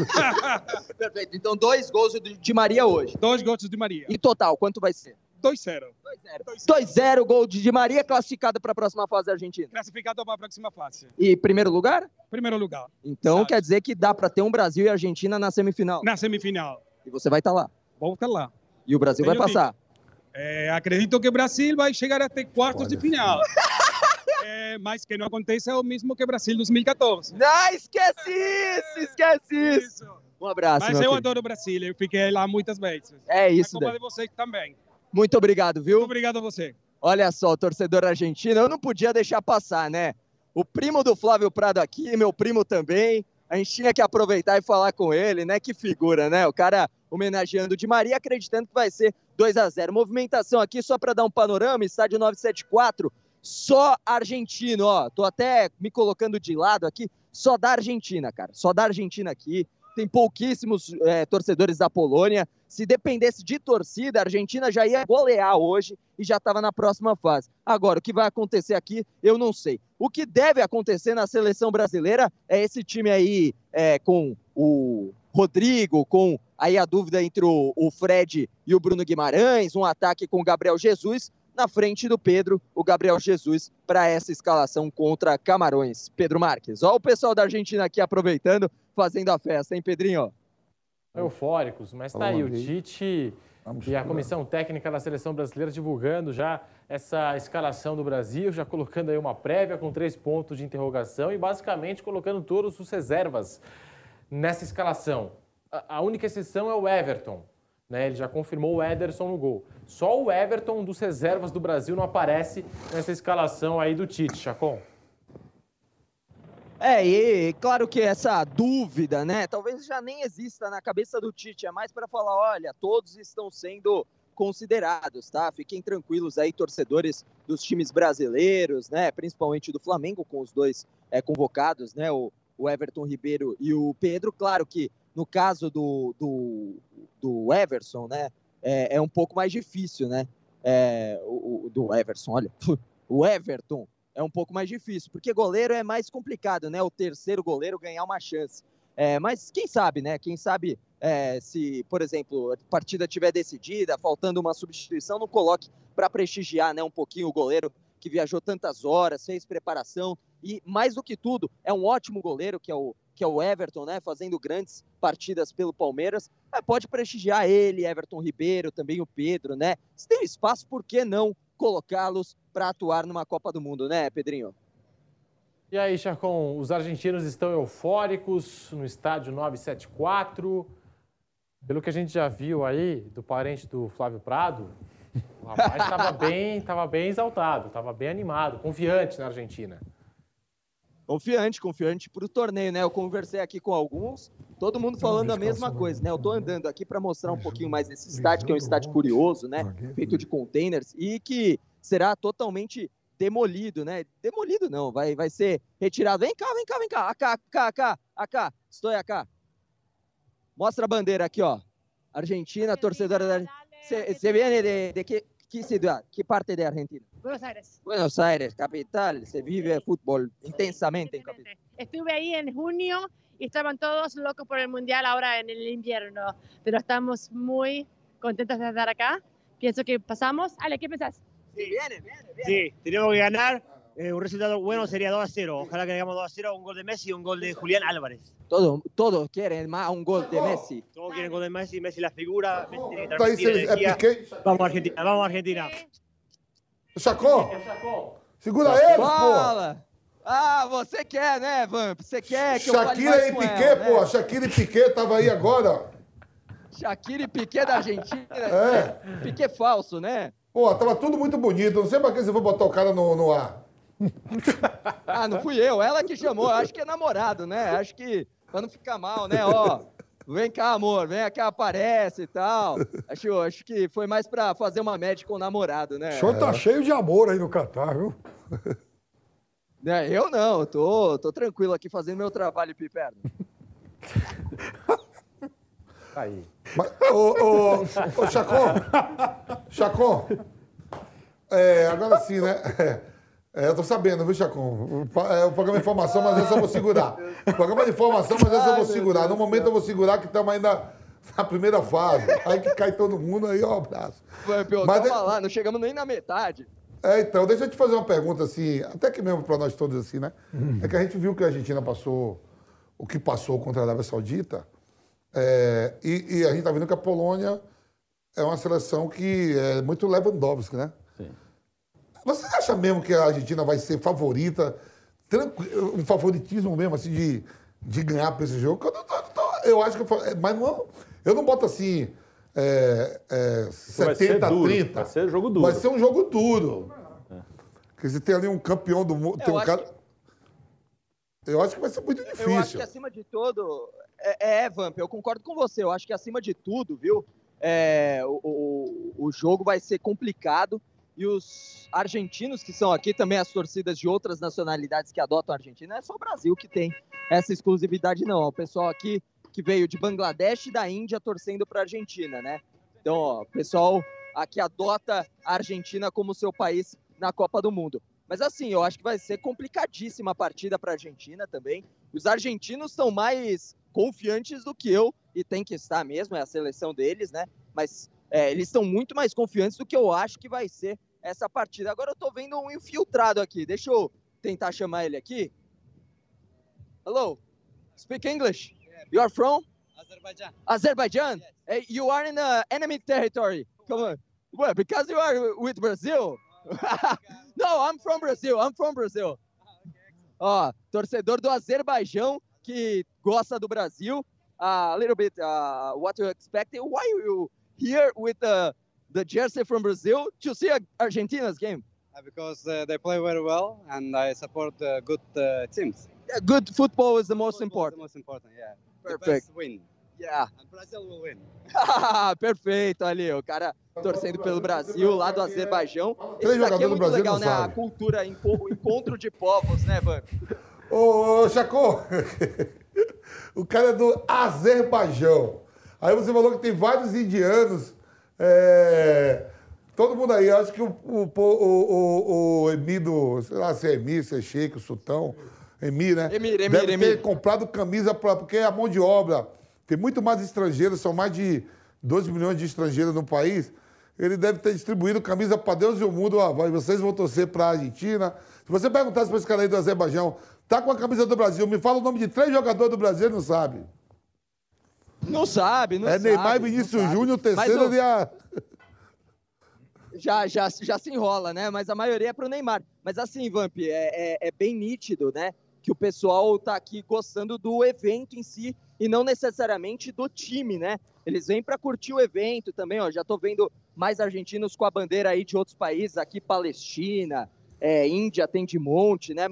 Perfeito. Então, dois gols de Di Maria hoje. Dois gols de Maria. E total, quanto vai ser? dois a zero. dois a zero, gol de Di Maria, classificado para a próxima fase da Argentina. Classificado para a próxima fase. E primeiro lugar? Primeiro lugar. Então, Exato. quer dizer que dá para ter um Brasil e Argentina na semifinal. Na semifinal. E você vai estar lá. Vamos estar lá. E o Brasil vai Tenho passar. É, acredito que o Brasil vai chegar até quartos de final. É, mas que não aconteça o mesmo que o Brasil dois mil e quatorze. Não, esquece isso, esquece isso. Um abraço, Mas meu eu querido. adoro o Brasil, eu fiquei lá muitas vezes. É A isso, culpa daí. de vocês também. Muito obrigado, viu? Muito obrigado a você. Olha só, o torcedor argentino, eu não podia deixar passar, né? O primo do Flávio Prado aqui, meu primo também. A gente tinha que aproveitar e falar com ele, né? Que figura, né? O cara homenageando o Di Maria, acreditando que vai ser dois a zero. Movimentação aqui, só para dar um panorama, estádio novecentos e setenta e quatro, só argentino, ó. Tô até me colocando de lado aqui, só da Argentina, cara. Só da Argentina aqui. Tem pouquíssimos é, torcedores da Polônia. Se dependesse de torcida, a Argentina já ia golear hoje e já estava na próxima fase. Agora, o que vai acontecer aqui, eu não sei. O que deve acontecer na seleção brasileira é esse time aí é, com o Rodrigo, com aí a dúvida entre o, o Fred e o Bruno Guimarães, um ataque com o Gabriel Jesus, na frente do Pedro, o Gabriel Jesus, para essa escalação contra Camarões. Pedro Marques, ó o pessoal da Argentina aqui aproveitando, fazendo a festa, hein, Pedrinho? Eufóricos, mas tá aí o Tite e a comissão técnica da seleção brasileira divulgando já essa escalação do Brasil, já colocando aí uma prévia com três pontos de interrogação e basicamente colocando todos os reservas nessa escalação. A, a única exceção é o Everton, né? Ele já confirmou o Ederson no gol. Só o Everton dos reservas do Brasil não aparece nessa escalação aí do Tite, Chacon. É, e claro que essa dúvida, né, talvez já nem exista na cabeça do Tite, é mais para falar, olha, todos estão sendo considerados, tá? Fiquem tranquilos aí, torcedores dos times brasileiros, né, principalmente do Flamengo, com os dois é, convocados, né, o, o Everton Ribeiro e o Pedro. Claro que no caso do, do, do Everson, né, é, é um pouco mais difícil, né, é, o, o do Everson, olha, o Everton, é um pouco mais difícil, porque goleiro é mais complicado, né? O terceiro goleiro ganhar uma chance. É, mas quem sabe, né? Quem sabe é, se, por exemplo, a partida estiver decidida, faltando uma substituição, não coloque para prestigiar, né, um pouquinho o goleiro que viajou tantas horas, fez preparação e, mais do que tudo, é um ótimo goleiro, que é o, que é o Everton, né? Fazendo grandes partidas pelo Palmeiras. É, pode prestigiar ele, Everton Ribeiro, também o Pedro, né? Se tem espaço, por que não colocá-los para atuar numa Copa do Mundo, né, Pedrinho? E aí, Chacon, os argentinos estão eufóricos no estádio novecentos e setenta e quatro. Pelo que a gente já viu aí do parente do Flávio Prado, o rapaz estava bem, estava bem exaltado, estava bem animado, confiante na Argentina. Confiante, confiante para o torneio, né? Eu conversei aqui com alguns, todo mundo falando a mesma coisa, né? Eu tô andando aqui para mostrar um pouquinho mais desse estádio, que é um estádio curioso, né? Feito de containers e que será totalmente demolido, né? Demolido não, vai, vai ser retirado. Vem cá, vem cá, vem cá. Acá, acá, acá, acá. Estou acá. Mostra a bandeira aqui, ó. Argentina, torcedora da... Se, se viene de, de que, que cidade? Que parte de Argentina? Buenos Aires. Buenos Aires, capital. Se vive fútbol intensamente en capital. Estuve ahí en junio y estaban todos locos por el Mundial ahora en el invierno. Pero estamos muy contentos de estar acá. Pienso que pasamos. Ale, ¿qué pensás? Sí, viene, viene, viene. Sí, tenemos que ganar. Eh, un resultado bueno sería dos a cero. Ojalá que hagamos dos a cero, un gol de Messi y un gol de Julián Álvarez. Todos todo quieren más un gol de Messi. Todos quieren gol de Messi, Messi la figura, Messi tiene que Tá aí, transmitir é energía. Piquet. Vamos a Argentina, vamos a Argentina. Chacon, segura eles, pô. Fala! Ah, você quer, né, Vamp? Você quer que eu fale Shakira mais e com Piquet, ela, pô. né? Shakira e Piquet tava aí agora. Shakira e Piquet da Argentina. É. Piquet falso, né? Pô, tava tudo muito bonito. Não sei pra que você foi botar o cara no, no ar. Ah, não fui eu, ela que chamou. Acho que é namorado, né? Acho que, pra não ficar mal, né? Ó, vem cá, amor, vem cá, aparece e tal. Acho, acho que foi mais pra fazer uma média com o namorado, né? O senhor tá cheio de amor aí no Catar, viu? É, eu não, eu tô, tô tranquilo aqui fazendo meu trabalho, Piperno. Aí. Mas, ô, ô, ô, Chacon, Chacon, é, agora sim, né? É, eu tô sabendo, viu, Chacon? O, pa- é, o programa de informação, mas essa eu vou segurar. O programa de informação, mas essa eu vou segurar. No momento eu vou segurar que estamos ainda na primeira fase. Aí que cai todo mundo, aí, ó, abraço. Vamp, ó, Mas calma de- lá, não chegamos nem na metade. É, então, deixa eu te fazer uma pergunta assim, até que mesmo para nós todos assim, né? É que a gente viu que a Argentina passou o que passou contra a Arábia Saudita, é, e, e a gente tá vendo que a Polônia é uma seleção que é muito Lewandowski, né? Sim. Você acha mesmo que a Argentina vai ser favorita, tranqui- um favoritismo mesmo, assim, de, de ganhar para esse jogo? Eu, não tô- não tô- eu acho que... eu falo- é, Mas não, eu não boto assim... É, é, Vai ser setenta a duro, trinta. vai ser jogo duro. Vai ser um jogo duro. Porque você tem ali um campeão do mundo. Tem Eu um acho cara. que- Eu acho que vai ser muito Eu acho difícil. que acima de tudo, é, é, Vamp, eu concordo com você. Eu acho que acima de tudo, viu, é, o, o, o jogo vai ser complicado e os argentinos que são aqui, também as torcidas de outras nacionalidades que adotam a Argentina, não é só o Brasil que tem essa exclusividade, não. O pessoal aqui que veio de Bangladesh e da Índia torcendo para a Argentina, né? Então, ó, o pessoal aqui adota a Argentina como seu país na Copa do Mundo. Mas assim, eu acho que vai ser complicadíssima a partida para a Argentina também. Os argentinos estão mais confiantes do que eu, e tem que estar mesmo, é a seleção deles, né? Mas é, eles estão muito mais confiantes do que eu acho que vai ser essa partida. Agora eu tô vendo um infiltrado aqui, deixa eu tentar chamar ele aqui. Hello, speak English. You are from? Azerbaijan. Azerbaijan? Hey, you are in uh, enemy territory. Come on. Well, because you are with Brazil. No, I'm from Brazil. I'm from Brazil. Ó, torcedor do Azerbaijão que gosta do Brasil. Uh, a little bit uh, what you expect. Why you here with the the jersey from Brazil to see Argentina's game? Uh, because uh, they play very well and I support uh, good uh, teams. Yeah, good football is the most Football is important. the most important, yeah. Perfect. The best win. Yeah. And Brazil will win. Perfeito, ali, o cara torcendo pelo Brasil, lá do Azerbaijão. Três Isso aqui é jogadores do muito Brasil legal, não né? A sabem. cultura, enco- o encontro de povos, né, Van? Ô, ô Chacon, o cara é do Azerbaijão. Aí você falou que tem vários indianos. é, Todo mundo aí, acho que o, o, o, o, o Emir do, sei lá se é Emir, se é Sheik, o Sultão, Emir, né? Emir, Emir, Deve ter Emir. comprado camisa, pra, porque a mão de obra tem muito mais estrangeiros, são mais de dois milhões de estrangeiros no país. Ele deve ter distribuído camisa para Deus e o mundo. Ó, vai, vocês vão torcer para a Argentina. Se você perguntasse para esse cara aí do Azerbaijão, tá com a camisa do Brasil, me fala o nome de três jogadores do Brasil, ele não sabe. Não sabe, não é sabe. Neymar e não Vinícius sabe. Júnior, o Mas, terceiro ô, ali a... já, já, já se enrola, né? Mas a maioria é pro Neymar. Mas assim, Vamp, é, é, é bem nítido, né? Que o pessoal tá aqui gostando do evento em si e não necessariamente do time, né? Eles vêm para curtir o evento também, ó. Já tô vendo mais argentinos com a bandeira aí de outros países, aqui Palestina, é, Índia tem de monte, né? Mas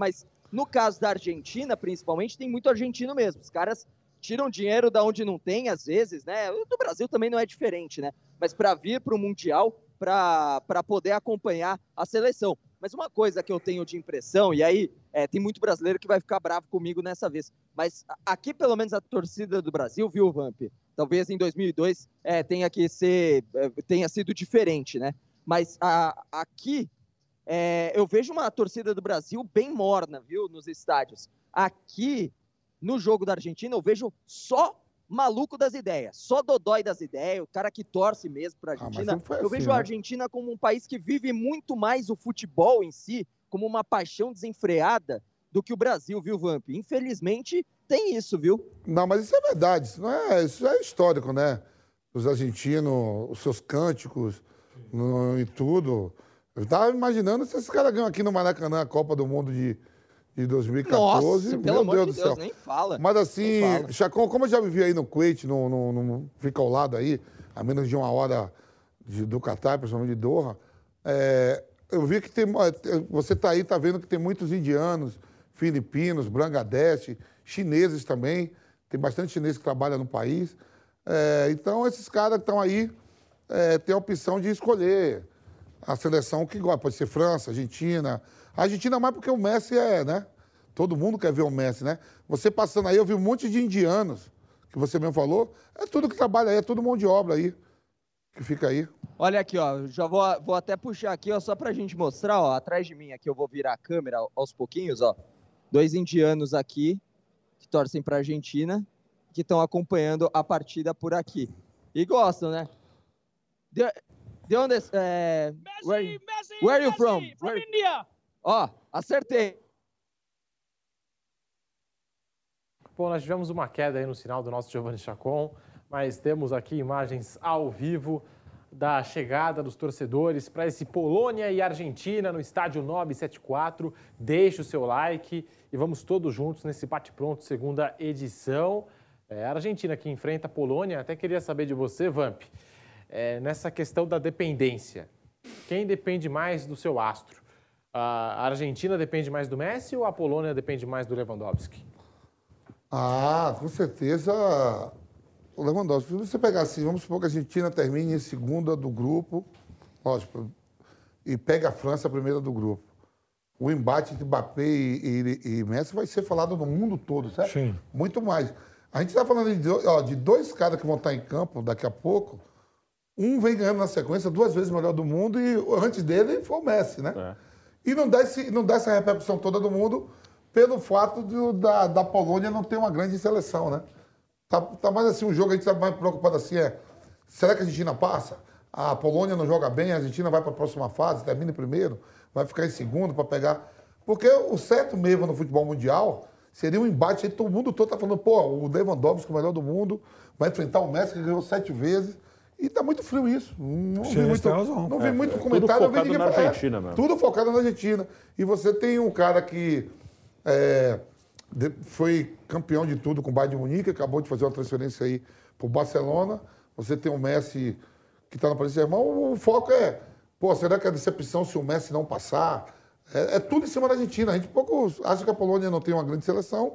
No caso da Argentina, principalmente, tem muito argentino mesmo. Os caras tiram dinheiro da onde não tem, às vezes, né? Do Brasil também não é diferente, né? Mas para vir para o Mundial, para poder acompanhar a seleção. Mas uma coisa que eu tenho de impressão, e aí é, tem muito brasileiro que vai ficar bravo comigo nessa vez, mas aqui pelo menos a torcida do Brasil, viu, Vamp? Talvez em dois mil e dois é, tenha, que ser, é, tenha sido diferente, né? Mas a, aqui é, eu vejo uma torcida do Brasil bem morna, viu, nos estádios. Aqui, no jogo da Argentina, eu vejo só maluco das ideias, só dodói das ideias, o cara que torce mesmo para a Argentina. Ah, assim, eu vejo né? a Argentina como um país que vive muito mais o futebol em si, como uma paixão desenfreada do que o Brasil, viu, Vamp? Infelizmente, tem isso, viu? Não, mas isso é verdade, isso, não é, isso é histórico, né? Os argentinos, os seus cânticos no, e tudo. Eu estava imaginando se esses caras ganham aqui no Maracanã a Copa do Mundo de... de dois mil e quatorze, Nossa, meu pelo amor Deus de do céu. Deus, nem fala. Mas assim, Chacon, como eu já vivi aí no Kuwait, no, no, no, fica ao lado aí, a menos de uma hora de, do Catar, principalmente de Doha, é, eu vi que tem, você está aí, está vendo que tem muitos indianos, filipinos, Bangladesh, chineses também, tem bastante chinês que trabalha no país. É, então, esses caras que estão aí, é, têm a opção de escolher a seleção que gosta, pode ser França, Argentina. A Argentina mais porque o Messi é, né? Todo mundo quer ver o Messi, né? Você passando aí, eu vi um monte de indianos, que você mesmo falou, é tudo que trabalha aí, é tudo mão de obra aí, que fica aí. Olha aqui, ó, já vou, vou até puxar aqui, ó, só pra gente mostrar, ó, atrás de mim aqui, eu vou virar a câmera aos pouquinhos, ó. Dois indianos aqui, que torcem pra Argentina, que estão acompanhando a partida por aqui. E gostam, né? De, de onde... É, Messi, where, Messi, where are you Messi, from? From Where... India. Ó, acertei. Bom, nós tivemos uma queda aí no sinal do nosso Giovanni Chacon, mas temos aqui imagens ao vivo da chegada dos torcedores para esse Polônia e Argentina no estádio nove setenta e quatro. Deixe o seu like e vamos todos juntos nesse bate-pronto, segunda edição. É, a Argentina que enfrenta a Polônia, até queria saber de você, Vamp, é, nessa questão da dependência. Quem depende mais do seu astro? A Argentina depende mais do Messi ou a Polônia depende mais do Lewandowski? Ah, com certeza o Lewandowski. Se você pegar assim, vamos supor que a Argentina termine em segunda do grupo, lógico, e pega a França a primeira do grupo. O embate entre Mbappé e, e, e Messi vai ser falado no mundo todo, certo? Sim. Muito mais. A gente está falando de, ó, de dois caras que vão estar em campo daqui a pouco. Um vem ganhando na sequência, duas vezes o melhor do mundo, e antes dele foi o Messi, né? É. E não dá, esse, não dá essa repercussão toda do mundo pelo fato de, da, da Polônia não ter uma grande seleção, né? Tá, tá mais assim, um jogo a gente está mais preocupado assim, é, será que a Argentina passa? A Polônia não joga bem, a Argentina vai para a próxima fase, termina em primeiro, vai ficar em segundo para pegar... Porque o certo mesmo no futebol mundial seria um embate, aí todo mundo todo está falando, pô, o Lewandowski, o melhor do mundo, vai enfrentar o Messi, que ganhou sete vezes, e tá muito frio isso. Não Sim, vi muito, razão. não vi é, muito é, comentário. Tudo focado na Argentina, mesmo. Tudo focado na Argentina. E você tem um cara que é, de, foi campeão de tudo com o Bayern de Munique, acabou de fazer uma transferência aí pro Barcelona. Você tem o Messi que está no Paris Saint-Germain. O foco é, pô, será que é decepção se o Messi não passar? É, é tudo em cima da Argentina. A gente pouco acha que a Polônia não tem uma grande seleção.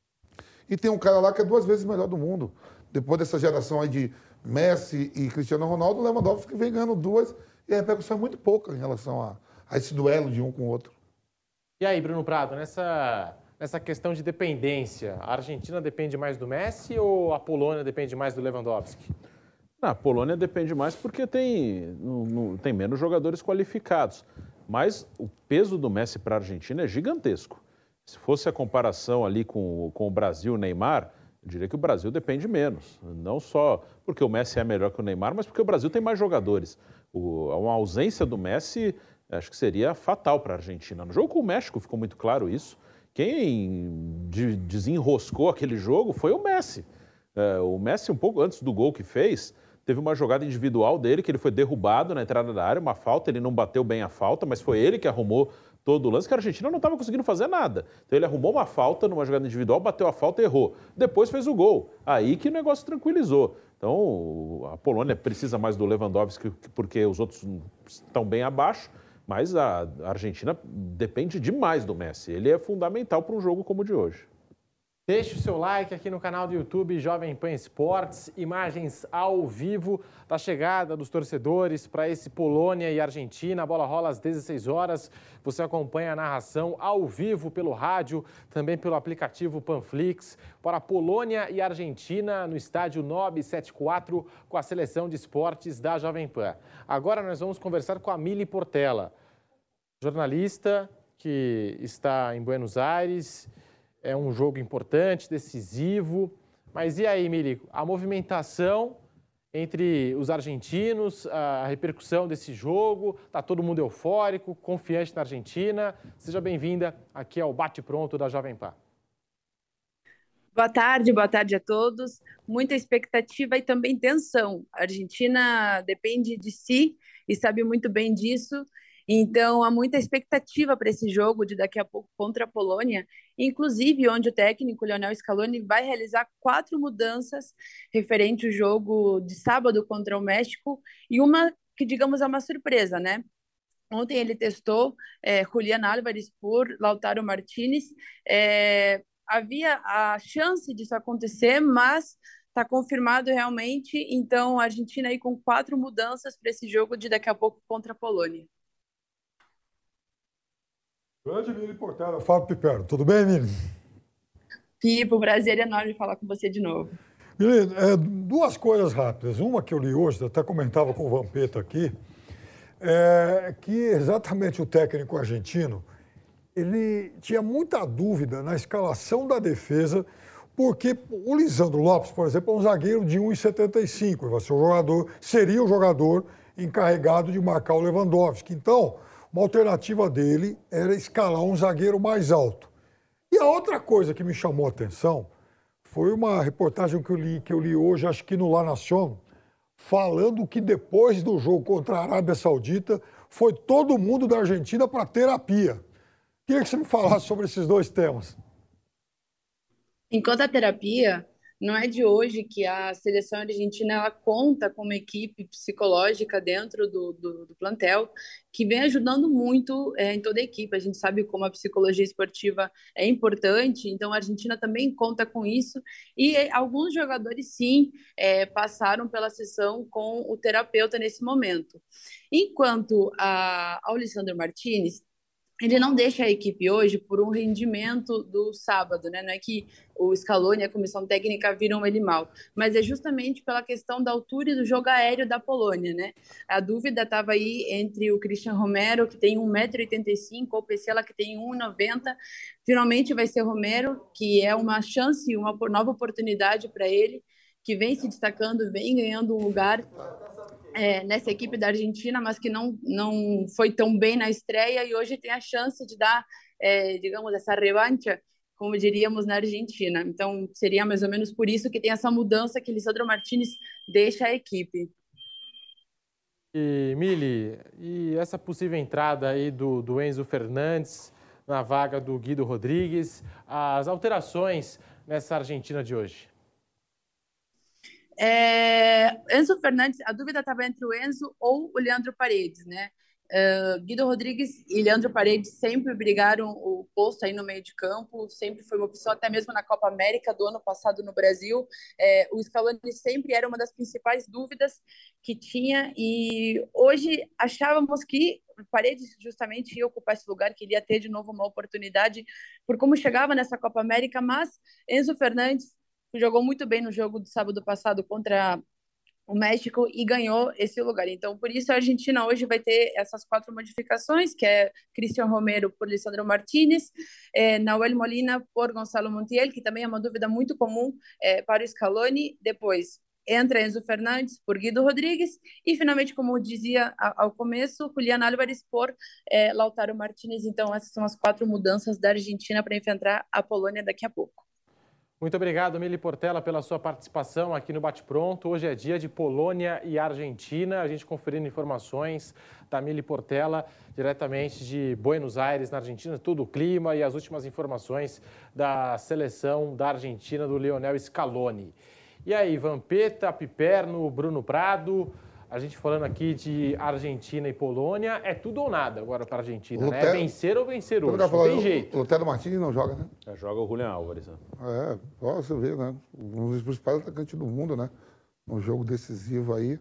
E tem um cara lá que é duas vezes o melhor do mundo. Depois dessa geração aí de Messi e Cristiano Ronaldo, o Lewandowski vem ganhando duas e a repercussão é muito pouca em relação a, a esse duelo de um com o outro. E aí, Bruno Prado, nessa, nessa questão de dependência, a Argentina depende mais do Messi ou a Polônia depende mais do Lewandowski? Não, a Polônia depende mais porque tem, não, não, tem menos jogadores qualificados. Mas o peso do Messi para a Argentina é gigantesco. Se fosse a comparação ali com, com o Brasil, o Neymar, eu diria que o Brasil depende menos. Não só porque o Messi é melhor que o Neymar, mas porque o Brasil tem mais jogadores. O, uma ausência do Messi, acho que seria fatal para a Argentina. No jogo com o México ficou muito claro isso. Quem de, desenroscou aquele jogo foi o Messi. É, o Messi, um pouco antes do gol que fez, teve uma jogada individual dele, que ele foi derrubado na entrada da área, uma falta, ele não bateu bem a falta, mas foi ele que arrumou todo o lance, que a Argentina não estava conseguindo fazer nada. Então ele arrumou uma falta numa jogada individual, bateu a falta e errou. Depois fez o gol. Aí que o negócio tranquilizou. Então a Polônia precisa mais do Lewandowski porque os outros estão bem abaixo, Mas a Argentina depende demais do Messi. Ele é fundamental para um jogo como o de hoje. Deixe o seu like aqui no canal do YouTube Jovem Pan Esportes, imagens ao vivo da chegada dos torcedores para esse Polônia e Argentina. A bola rola às dezesseis horas. Você acompanha a narração ao vivo pelo rádio, também pelo aplicativo Panflix, para Polônia e Argentina no estádio Nob setenta e quatro com a seleção de esportes da Jovem Pan. Agora nós vamos conversar com a Mili Portela, jornalista que está em Buenos Aires. É um jogo importante, decisivo. Mas e aí, Mili, a movimentação entre os argentinos, a repercussão desse jogo, está todo mundo eufórico, confiante na Argentina. Seja bem-vinda aqui ao Bate Pronto da Jovem Pan. Boa tarde, boa tarde a todos. Muita expectativa e também tensão. A Argentina depende de si e sabe muito bem disso. Então, há muita expectativa para esse jogo de daqui a pouco contra a Polônia, inclusive onde o técnico Lionel Scaloni vai realizar quatro mudanças referente ao jogo de sábado contra o México e uma que, digamos, é uma surpresa, né? Ontem ele testou é, Julián Álvarez por Lautaro Martínez. É, havia a chance disso acontecer, mas está confirmado realmente. Então, a Argentina aí com quatro mudanças para esse jogo de daqui a pouco contra a Polônia. Grande Mili Portela, Fábio Piperno. Tudo bem, Mili? Pipo, prazer enorme falar com você de novo. Mili, é, duas coisas rápidas. Uma que eu li hoje, até comentava com o Vampeta aqui, é que exatamente o técnico argentino, ele tinha muita dúvida na escalação da defesa, porque o Lisandro Lopes, por exemplo, é um zagueiro de um e setenta e cinco, vai ser o jogador, seria o jogador encarregado de marcar o Lewandowski. Então, uma alternativa dele era escalar um zagueiro mais alto. E a outra coisa que me chamou a atenção foi uma reportagem que eu li, que eu li hoje, acho que no La Nación, falando que depois do jogo contra a Arábia Saudita, foi todo mundo da Argentina para terapia. Queria que você me falasse sobre esses dois temas. Enquanto a terapia, não é de hoje que a seleção argentina ela conta com uma equipe psicológica dentro do, do, do plantel que vem ajudando muito é, em toda a equipe. A gente sabe como a psicologia esportiva é importante, então a Argentina também conta com isso. E é, alguns jogadores, sim, é, passaram pela sessão com o terapeuta nesse momento. Enquanto a, ao Lisandro Martínez, ele não deixa a equipe hoje por um rendimento do sábado, né? Não é que o Scaloni e a comissão técnica viram ele mal, mas é justamente pela questão da altura e do jogo aéreo da Polônia, né? A dúvida estava aí entre o Christian Romero, que tem um metro e oitenta e cinco, ou o Pesela, que tem um e noventa. Finalmente vai ser Romero, que é uma chance, uma nova oportunidade para ele, que vem se destacando, vem ganhando um lugar É, nessa equipe da Argentina, mas que não, não foi tão bem na estreia e hoje tem a chance de dar, é, digamos, essa revancha, como diríamos na Argentina. Então, seria mais ou menos por isso que tem essa mudança que Lisandro Martínez deixa a equipe. E, Mili, e essa possível entrada aí do, do Enzo Fernandes na vaga do Guido Rodrigues, as alterações nessa Argentina de hoje? É, Enzo Fernandes, a dúvida estava entre o Enzo ou o Leandro Paredes, né? Uh, Guido Rodrigues e Leandro Paredes sempre brigaram o posto aí no meio de campo, sempre foi uma opção, até mesmo na Copa América do ano passado no Brasil. É, o Scaloni sempre era uma das principais dúvidas que tinha e hoje achávamos que Paredes justamente ia ocupar esse lugar, que ele ia ter de novo uma oportunidade por como chegava nessa Copa América, mas Enzo Fernandes jogou muito bem no jogo do sábado passado contra o México e ganhou esse lugar. Então, por isso, a Argentina hoje vai ter essas quatro modificações, que é Christian Romero por Lisandro Martínez, é, Nahuel Molina por Gonçalo Montiel, que também é uma dúvida muito comum é, para o Scaloni. Depois, entra Enzo Fernandes por Guido Rodrigues e, finalmente, como eu dizia ao começo, Julián Álvarez por é, Lautaro Martínez. Então, essas são as quatro mudanças da Argentina para enfrentar a Polônia daqui a pouco. Muito obrigado, Mili Portela, pela sua participação aqui no Bate Pronto. Hoje é dia de Polônia e Argentina. A gente conferindo informações da Mili Portela, diretamente de Buenos Aires, na Argentina, todo o clima e as últimas informações da seleção da Argentina, do Lionel Scaloni. E aí, Vampeta, Piperno, Bruno Prado, a gente falando aqui de Argentina e Polônia, é tudo ou nada agora para a Argentina, Lutero, né? É vencer ou vencer hoje, não falando, tem jeito. O Lutero Martins não joga, né? É, joga o Julian Álvares. Né? É, ó, você vê, né? Um dos principais atacantes do mundo, né? Um jogo decisivo aí.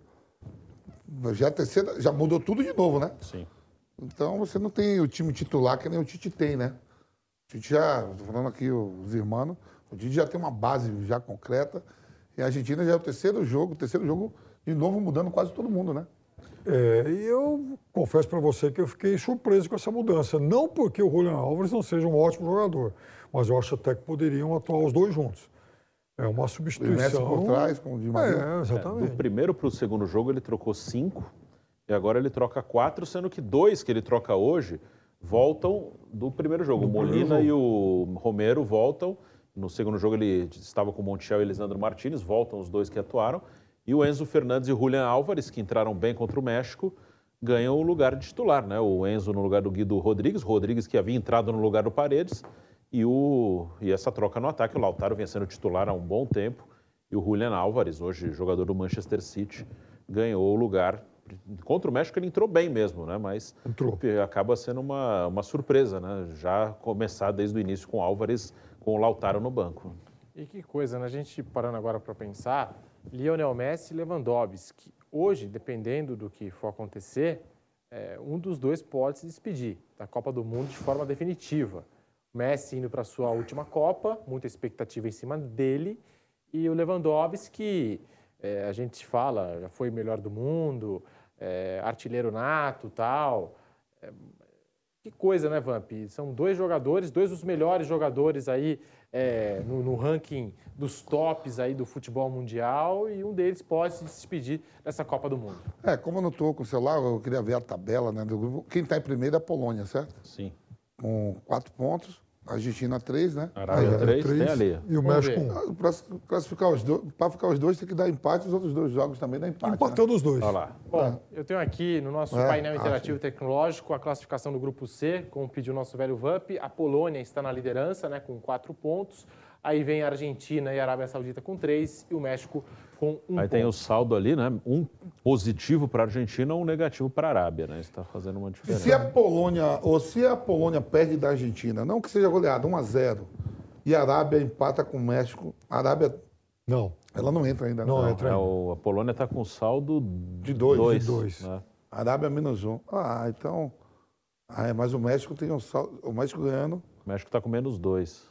Já, terceira, já mudou tudo de novo, né? Sim. Então você não tem o time titular que nem o Tite tem, né? O Tite já, tô falando aqui os irmãos, o Tite já tem uma base já concreta. E a Argentina já é o terceiro jogo, o terceiro jogo de novo mudando quase todo mundo, né? É, e eu confesso para você que eu fiquei surpreso com essa mudança. Não porque o Julian Álvares não seja um ótimo jogador, mas eu acho até que poderiam atuar os dois juntos. É uma substituição. O Messi por trás, com o Di Maria. É, exatamente. É, do primeiro para o segundo jogo ele trocou cinco e agora ele troca quatro, sendo que dois que ele troca hoje voltam do primeiro jogo. Do o Molina primeiro jogo. e o Romero voltam. No segundo jogo ele estava com o Montiel e Lisandro Martínez, voltam os dois que atuaram. E o Enzo Fernandes e o Julian Álvares, que entraram bem contra o México, ganham o lugar de titular, né? O Enzo no lugar do Guido Rodrigues, o Rodrigues que havia entrado no lugar do Paredes, e, o, e essa troca no ataque, o Lautaro vinha sendo titular há um bom tempo, e o Julian Álvares, hoje jogador do Manchester City, ganhou o lugar. Contra o México ele entrou bem mesmo, né? Mas entrou. Acaba sendo uma, uma surpresa, né? Já começar desde o início com o Álvares, com o Lautaro no banco. E que coisa, né? A gente parando agora para pensar, Lionel Messi e Lewandowski. Hoje, dependendo do que for acontecer, é, um dos dois pode se despedir da Copa do Mundo de forma definitiva. O Messi indo para a sua última Copa, muita expectativa em cima dele, e o Lewandowski, é, a gente fala, já foi melhor do mundo, é, artilheiro nato, tal. É, que coisa, né, Vamp? São dois jogadores, dois dos melhores jogadores aí é, no, no ranking dos tops aí do futebol mundial, e um deles pode se despedir dessa Copa do Mundo. É, como eu não estou com o celular, eu queria ver a tabela, né, do grupo. Quem está em primeiro é a Polônia, certo? Sim. Com quatro pontos. Argentina três, né? Arábia três, tem ali. E o México um. Para classificar os dois, para ficar os dois tem que dar empate, os outros dois jogos também dá empate. Empatando né? os dois. Olha lá. Bom, é. eu tenho aqui no nosso é, painel interativo acho. tecnológico a classificação do grupo C, como pediu o nosso velho Vamp. A Polônia está na liderança, né, com quatro pontos. Aí vem a Argentina e a Arábia Saudita com três e o México com um Aí ponto. tem o saldo ali, né? Um positivo para a Argentina, um negativo para a Arábia, né? Isso está fazendo uma diferença. Se a Polônia, ou se a Polônia perde da Argentina, não que seja goleada, um a zero, e a Arábia empata com o México, a Arábia... Não. Ela não entra ainda. Não, não entra. É, o, a Polônia está com saldo de dois. dois, de dois. Né? A Arábia menos um. Ah, então... Ah, é, mas o México tem um saldo... O México ganhando... O México está com menos dois.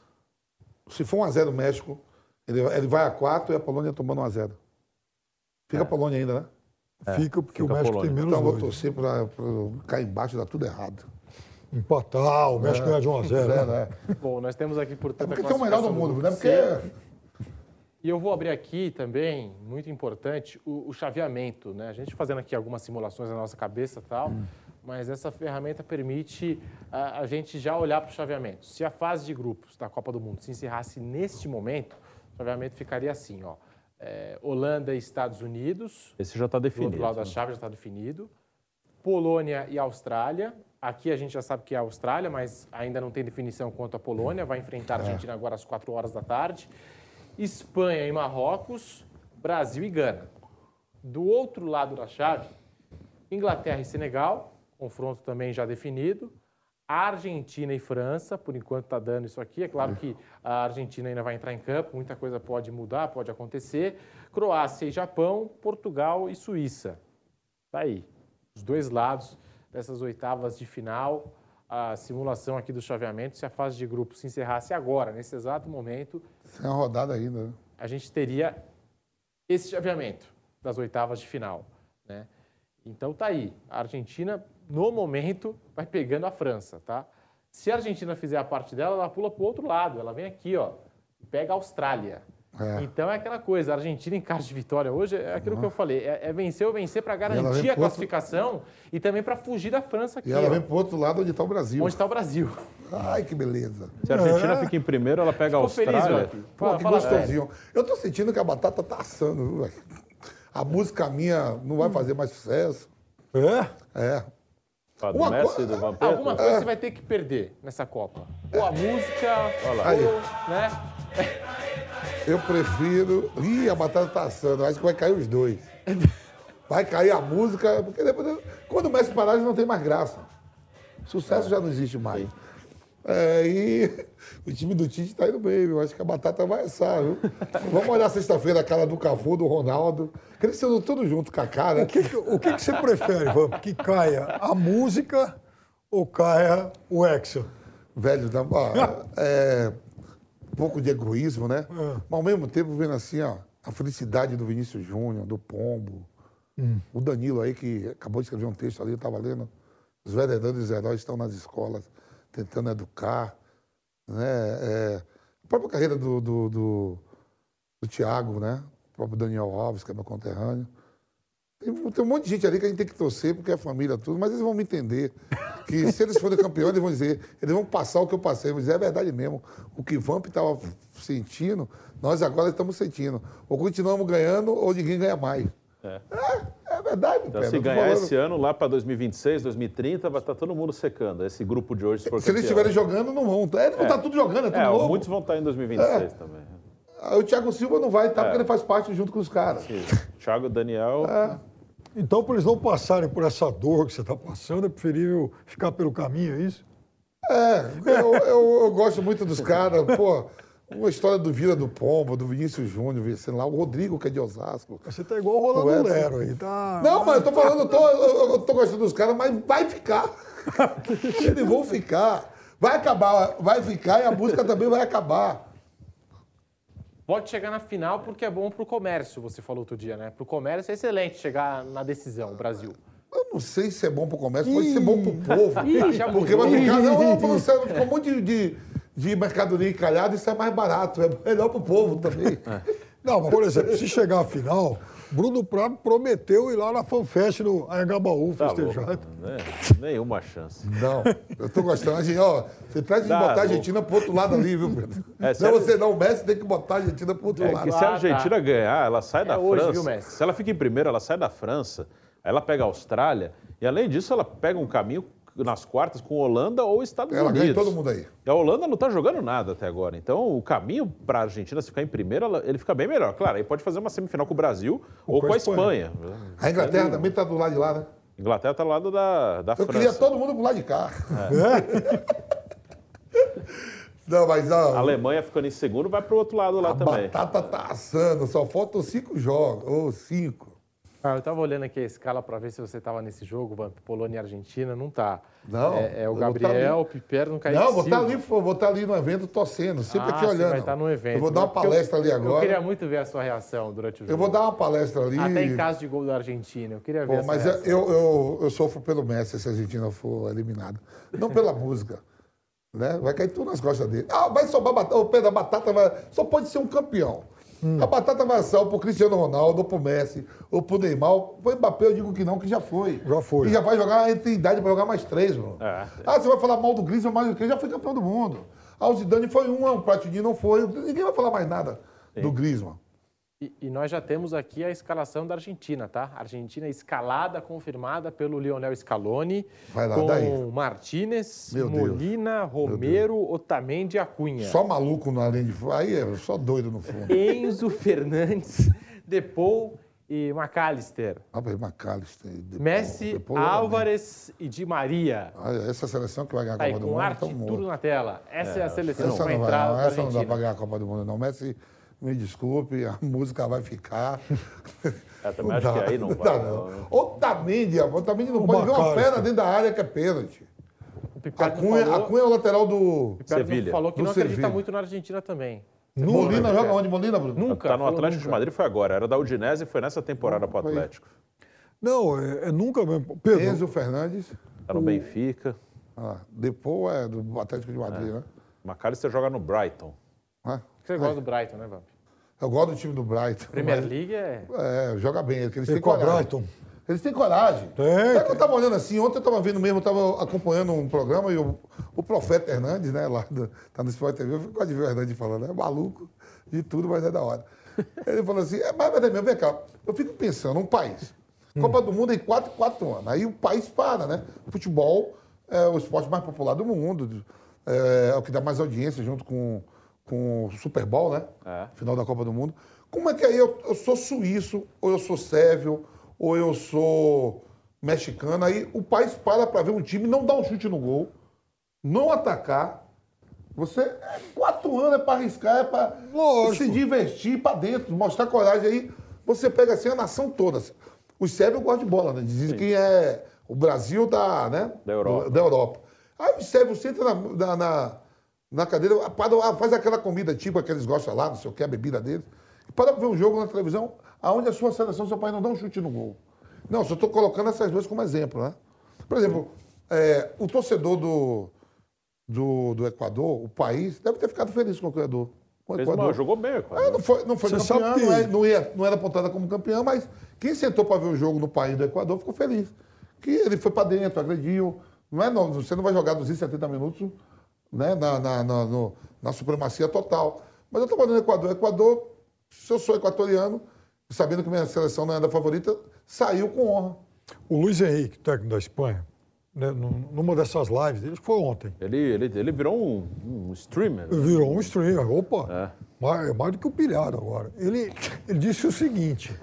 Se for um a zero o México, ele, ele vai a quatro e a Polônia tomando um a zero. Fica é. a Polônia ainda, né? É, fica porque fica o México tem menos Então dois. vou torcer para cair embaixo, dá tudo errado. Empatar, o México ganhar de um a zero. Né? Bom, nós temos aqui, portanto, é porque a tem o melhor do classificação mundo, do né? grupo Porque... E eu vou abrir aqui também, muito importante, o, o chaveamento, né? A gente fazendo aqui algumas simulações na nossa cabeça e tal, hum. mas essa ferramenta permite a, a gente já olhar para o chaveamento. Se a fase de grupos da Copa do Mundo se encerrasse neste momento, o chaveamento ficaria assim, ó. É, Holanda e Estados Unidos. Esse já está definido. Do outro lado da chave já está definido. Polônia e Austrália. Aqui a gente já sabe que é a Austrália, mas ainda não tem definição quanto à Polônia. Vai enfrentar a Argentina agora às quatro horas da tarde. Espanha e Marrocos, Brasil e Gana. Do outro lado da chave, Inglaterra e Senegal, confronto também já definido. Argentina e França, por enquanto está dando isso aqui. É claro que a Argentina ainda vai entrar em campo, muita coisa pode mudar, pode acontecer. Croácia e Japão, Portugal e Suíça. Está aí, os dois lados dessas oitavas de final. A simulação aqui do chaveamento, se a fase de grupo se encerrasse agora, nesse exato momento... Sem a rodada ainda, né? A gente teria esse chaveamento das oitavas de final, né? Então tá aí, a Argentina, no momento, vai pegando a França, tá? Se a Argentina fizer a parte dela, ela pula pro outro lado, ela vem aqui, ó, e pega a Austrália. É. Então é aquela coisa, a Argentina em caso de vitória hoje, é aquilo que eu falei, é, é vencer ou vencer para garantir a classificação outro... e também para fugir da França aqui. E ela ó. vem para o outro lado onde está o Brasil. Onde está o Brasil. Ai, que beleza. Se a Argentina é. fica em primeiro, ela pega a Austrália. Feliz, Pô, que gostosinho. É. Eu estou sentindo que a batata está assando. A música minha não vai fazer mais sucesso. É? É. Do Uma Messi, co... do Vampeta. Alguma coisa é. você vai ter que perder nessa Copa. Ou a música, ou, né? Eu prefiro... Ih, a batata tá assando. Acho que vai cair os dois. vai cair a música, porque depois, quando o Messi parar, já não tem mais graça. Sucesso já não existe mais. É, e o time do Tite tá indo bem, viu? Acho que a batata vai assar, viu? Vamos olhar sexta-feira a cara do Cafu, do Ronaldo. Eles sendo tudo junto com a cara. O que, o que, que você prefere, Vamp? Que caia a música ou caia o Hexa? Velho, dá, ó, é um pouco de egoísmo, né? É. Mas ao mesmo tempo vendo assim, ó, a felicidade do Vinícius Júnior, do Pombo, Hum. o Danilo aí, que acabou de escrever um texto ali, eu estava lendo. Os vereadores e os heróis estão nas escolas tentando educar. Né? É, a própria carreira do, do, do, do Thiago, né? O próprio Daniel Alves, que é meu conterrâneo. Tem, tem um monte de gente ali que a gente tem que torcer, porque é família, tudo, mas eles vão me entender. Que se eles forem campeões, eles vão dizer, eles vão passar o que eu passei. Vão dizer, é verdade mesmo. O que Vamp estava sentindo, nós agora estamos sentindo. Ou continuamos ganhando, ou ninguém ganha mais. É, é, é verdade, então, Pedro, se eu tô ganhar falando. esse ano, lá para dois mil e vinte e seis, dois mil e trinta, vai estar todo mundo secando. Esse grupo de hoje, se for Se eles campeão. estiverem jogando, não vão. Eles vão estar tudo jogando, é tudo É, novo. muitos vão estar em dois mil e vinte e seis É. também. Aí o Thiago Silva não vai estar, É. porque ele faz parte junto com os caras. Sim. Thiago, Daniel... É. Então, para eles não passarem por essa dor que você está passando, é preferível ficar pelo caminho, é isso? É, eu, eu, eu gosto muito dos caras. Pô, uma história do Vila do Pombo, do Vinícius Júnior, vencendo lá, o Rodrigo, que é de Osasco. Você tá igual o Rolando O Edson. Lero aí, tá? Não, mas eu tô falando, eu tô, eu, eu tô gostando dos caras, mas vai ficar. Eles vão ficar. Vai acabar, vai ficar e a música também vai acabar. Pode chegar na final porque é bom pro comércio, você falou outro dia, né? Pro comércio é excelente chegar na decisão, o Brasil. Eu não sei se é bom pro comércio, pode ser bom pro povo. Ih, já Porque mudou. vai ficar, não, não, falando sério, fica um monte de, de, de mercadoria encalhada, isso é mais barato, é melhor pro povo também. Não, mas, por exemplo, se chegar à final, Bruno Prado prometeu ir lá na FanFest no Anhangabaú Tá festejar. louco, né? Nenhuma chance. Não, eu tô gostando. A gente, ó, você traz de Dá, botar a louco. Argentina pro outro lado ali, viu, Pedro? É, se não, a- você não, o Messi tem que botar a Argentina pro outro É lado. que se a Ah, Argentina tá. ganhar, ela sai da É hoje, França. viu, Messi? Se ela fica em primeiro, ela sai da França. Aí ela pega a Austrália. E além disso, ela pega um caminho nas quartas com Holanda ou Estados Ela Unidos. ganha todo mundo aí. E a Holanda não está jogando nada até agora. Então, o caminho para a Argentina se ficar em primeiro, ela- ele fica bem melhor. Claro, aí pode fazer uma semifinal com o Brasil ou, com a Espanha. A Inglaterra também tá do lado de lá, né? Inglaterra está ao lado da, da Eu França. queria todo mundo pro lado de cá. Não, mas ó, A Alemanha ficando em segundo vai para o outro lado lá a também. batata tá assando, só faltam cinco jogos, ou cinco. Ah, eu tava olhando aqui a escala para ver se você tava nesse jogo, Vamp, Polônia e Argentina, não tá. Não, É, é o eu vou tá Gabriel, ali. o Piperno, o Kaique Não, vou estar Silva. ali, vou estar ali no evento torcendo, sempre Ah, aqui você olhando. vai estar no evento. Eu vou dar uma Porque eu- palestra ali Eu agora. queria muito ver a sua reação durante o jogo. Eu vou dar uma palestra ali. Até em caso de gol da Argentina, eu queria ver Pô, essa mas eu, reação. eu, eu, eu sofro pelo Messi se a Argentina for eliminada. Não pela música. Né? Vai cair tudo nas costas dele. Ah, vai sobrar batata. O pé da batata vai... só pode ser um campeão. A batata vai assar ou pro Cristiano Ronaldo, ou pro Messi, ou pro Neymar. Pro Mbappé eu digo que não, que já foi. Já foi. E já vai jogar, ele tem idade para jogar mais três, mano. É. Ah, você vai falar mal do Griezmann, mais do que? Já foi campeão do mundo. Ah, o Zidane foi um, o Platini não foi. Ninguém vai falar mais nada do Griezmann. E, e nós já temos aqui a escalação da Argentina, tá? Argentina escalada, confirmada pelo Lionel Scaloni. Vai lá, com daí. Martínez, Meu Deus. Molina, Romero, Otamendi e Acunha. Só maluco na linha de... Aí é só doido no fundo. Enzo Fernandes, Depou e McAllister. Ah, mas McAllister. Depou- Messi, Depou joga bem. Álvares e Di Maria. Ah, essa seleção que vai ganhar a Tá aí, Copa do com Mundo, arte então e morto. tudo na tela. Essa é, a seleção Essa que vai não vai, entrar não. da Essa não dá Argentina. pra ganhar a Copa do Mundo, não. Messi, me desculpe, a música vai ficar. Eu também acho que aí não vai. dá, não. Otamendi, rapaz, Otamendi não O pode ver uma McAllister. perna dentro da área que é pênalti. O Piperno Acunha, falou, Acunha é o lateral do... Piperno Sevilha. falou que Do não acredita Sevilha. muito na Argentina também. Molina joga onde, Molina, Bruno? Nunca. Tá no falou Atlético de nunca. Madrid, foi agora. Era da Udinese e foi nessa temporada pro Foi. Atlético. Não, é, é nunca mesmo. Pedro, Enzo Fernandes. Tá no Benfica. Ah, Depou é do Atlético de Madrid, né? McAllister joga no Brighton. Ah, Você gosta do Brighton, né, Vamp? eu gosto do time do Brighton. Premier mas- League é... É, joga bem, eles tem têm com a coragem. Brighton. Eles têm coragem. Tem, Sabe que tem. eu tava olhando assim, ontem eu tava vendo mesmo, eu tava acompanhando um programa e o, o Profeta Hernandes, né, lá do, tá no Sport T V, eu gosto de ver o Hernandes falando, é maluco de tudo, mas é da hora. Ele falou assim, é mais verdade mesmo, vem cá, eu fico pensando, um país, Copa do Mundo em quatro, quatro anos, aí o país para, né? Futebol é o esporte mais popular do mundo, é, é o que dá mais audiência junto com, com o Super Bowl, né? É. Final da Copa do Mundo. Como é que aí eu, eu sou suíço, ou eu sou sérvio, ou eu sou mexicano. Aí o país para para ver um time, não dar um chute no gol, não atacar. Você, é, quatro anos é para arriscar, é para se divertir para dentro, mostrar coragem aí. Você pega assim a nação toda. Os sérvios gostam de bola, né? Dizem que é o Brasil da, né? Da Europa. Da Europa. Aí os sérvios sentam na, na, na, na cadeira, faz aquela comida tipo que eles gostam lá, não sei o que, a bebida deles. E para ver um jogo na televisão, aonde a sua seleção, seu país não dá um chute no gol. Não, só estou colocando essas duas como exemplo, né? Por exemplo, é, o torcedor do, do, do Equador, o país, deve ter ficado feliz com o Equador. O Equador. Mal, jogou bem o Equador. É, não foi, não foi Você campeão, que... não, é, não, ia, não era apontada como campeão, mas quem sentou para ver o jogo no país do Equador ficou feliz. Que ele foi para dentro, agrediu. Não é, não, você não vai jogar duzentos e setenta minutos, né, na, na, na, no, na supremacia total. Mas eu estou falando do Equador. O Equador, se eu sou equatoriano, sabendo que minha seleção não é da favorita, saiu com honra. O Luiz Henrique, técnico da Espanha, né, numa dessas lives dele, que foi ontem. Ele, ele, ele virou um, um streamer. Virou um streamer, opa. É. Mais, mais do que o pilhado agora. Ele, ele disse o seguinte,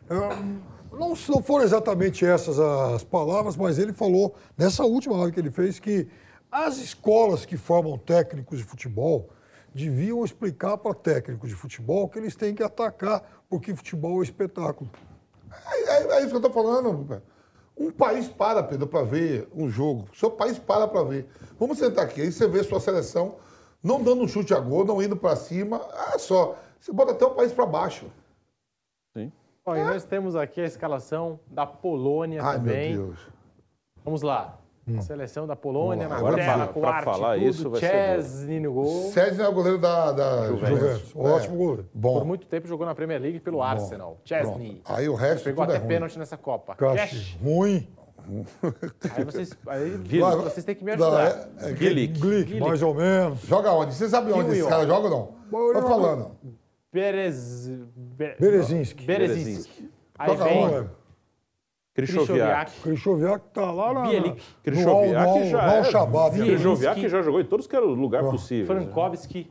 não, não foram exatamente essas as palavras, mas ele falou, nessa última live que ele fez, que as escolas que formam técnicos de futebol deviam explicar para técnicos de futebol que eles têm que atacar, porque futebol é espetáculo. É, é, é isso que eu estou falando. Um país para, Pedro, para ver um jogo. O seu país para para ver. Vamos sentar aqui, aí você vê sua seleção não dando um chute a gol, não indo para cima. Ah, só, você bota até o país para baixo. Sim. Bom, é. E nós temos aqui a escalação da Polônia Ai, também. Meu Deus. Vamos lá. Hum. Seleção da Polônia, na Agora, tela, com arte, falar tudo, isso, vai Chesney no gol. Chesney é o goleiro da, da Juventus. Juventus. É. Ótimo goleiro. Bom. Por muito tempo jogou na Premier League pelo Bom. Arsenal. Chesney. Bom. Aí o resto pegou tudo até é pênalti nessa Copa. Cash. Ruim. Aí vocês, aí, Lá, vocês têm que me ajudar. É, é, Glick, Glick, mais ou menos. Joga onde? Você sabe onde esse cara joga ou não? Tô falando. Berez... Berezinski. Berezinski. Aí Joga vem... onde? Krychowiak. Krychowiak tá lá na... Bielik. Krychowiak já é. Shabat. Krychowiak já jogou em todos que era o lugar oh. possível. Frankowski.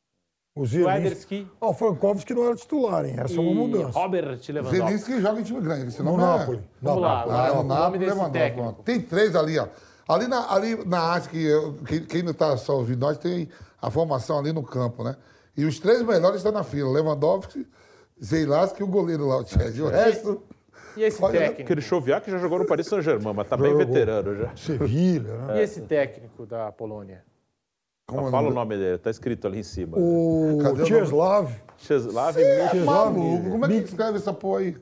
O Zielinski. Ah, o Frankowski não era titular, hein? Essa é uma mudança. Robert Lewandowski. Zielinski joga em time grande. Senão no não é... Napoli. Vamos lá. Ah, o no nome Napoli, desse técnico. Tem três ali, ó. Ali na, ali na arte, que eu, quem, quem não está só ouvindo nós, tem a formação ali no campo, né? E os três melhores estão na fila. Lewandowski, Zielinski e o goleiro lá, o Chesney. O resto... E esse técnico? Krychowiak já jogou no Paris Saint-Germain, mas tá bem veterano já. Sevilha, né? E esse técnico da Polônia? Como fala o nome dele, tá escrito ali em cima. O Czeslaw. Czeslaw Maluco, como é que escreve essa porra aí?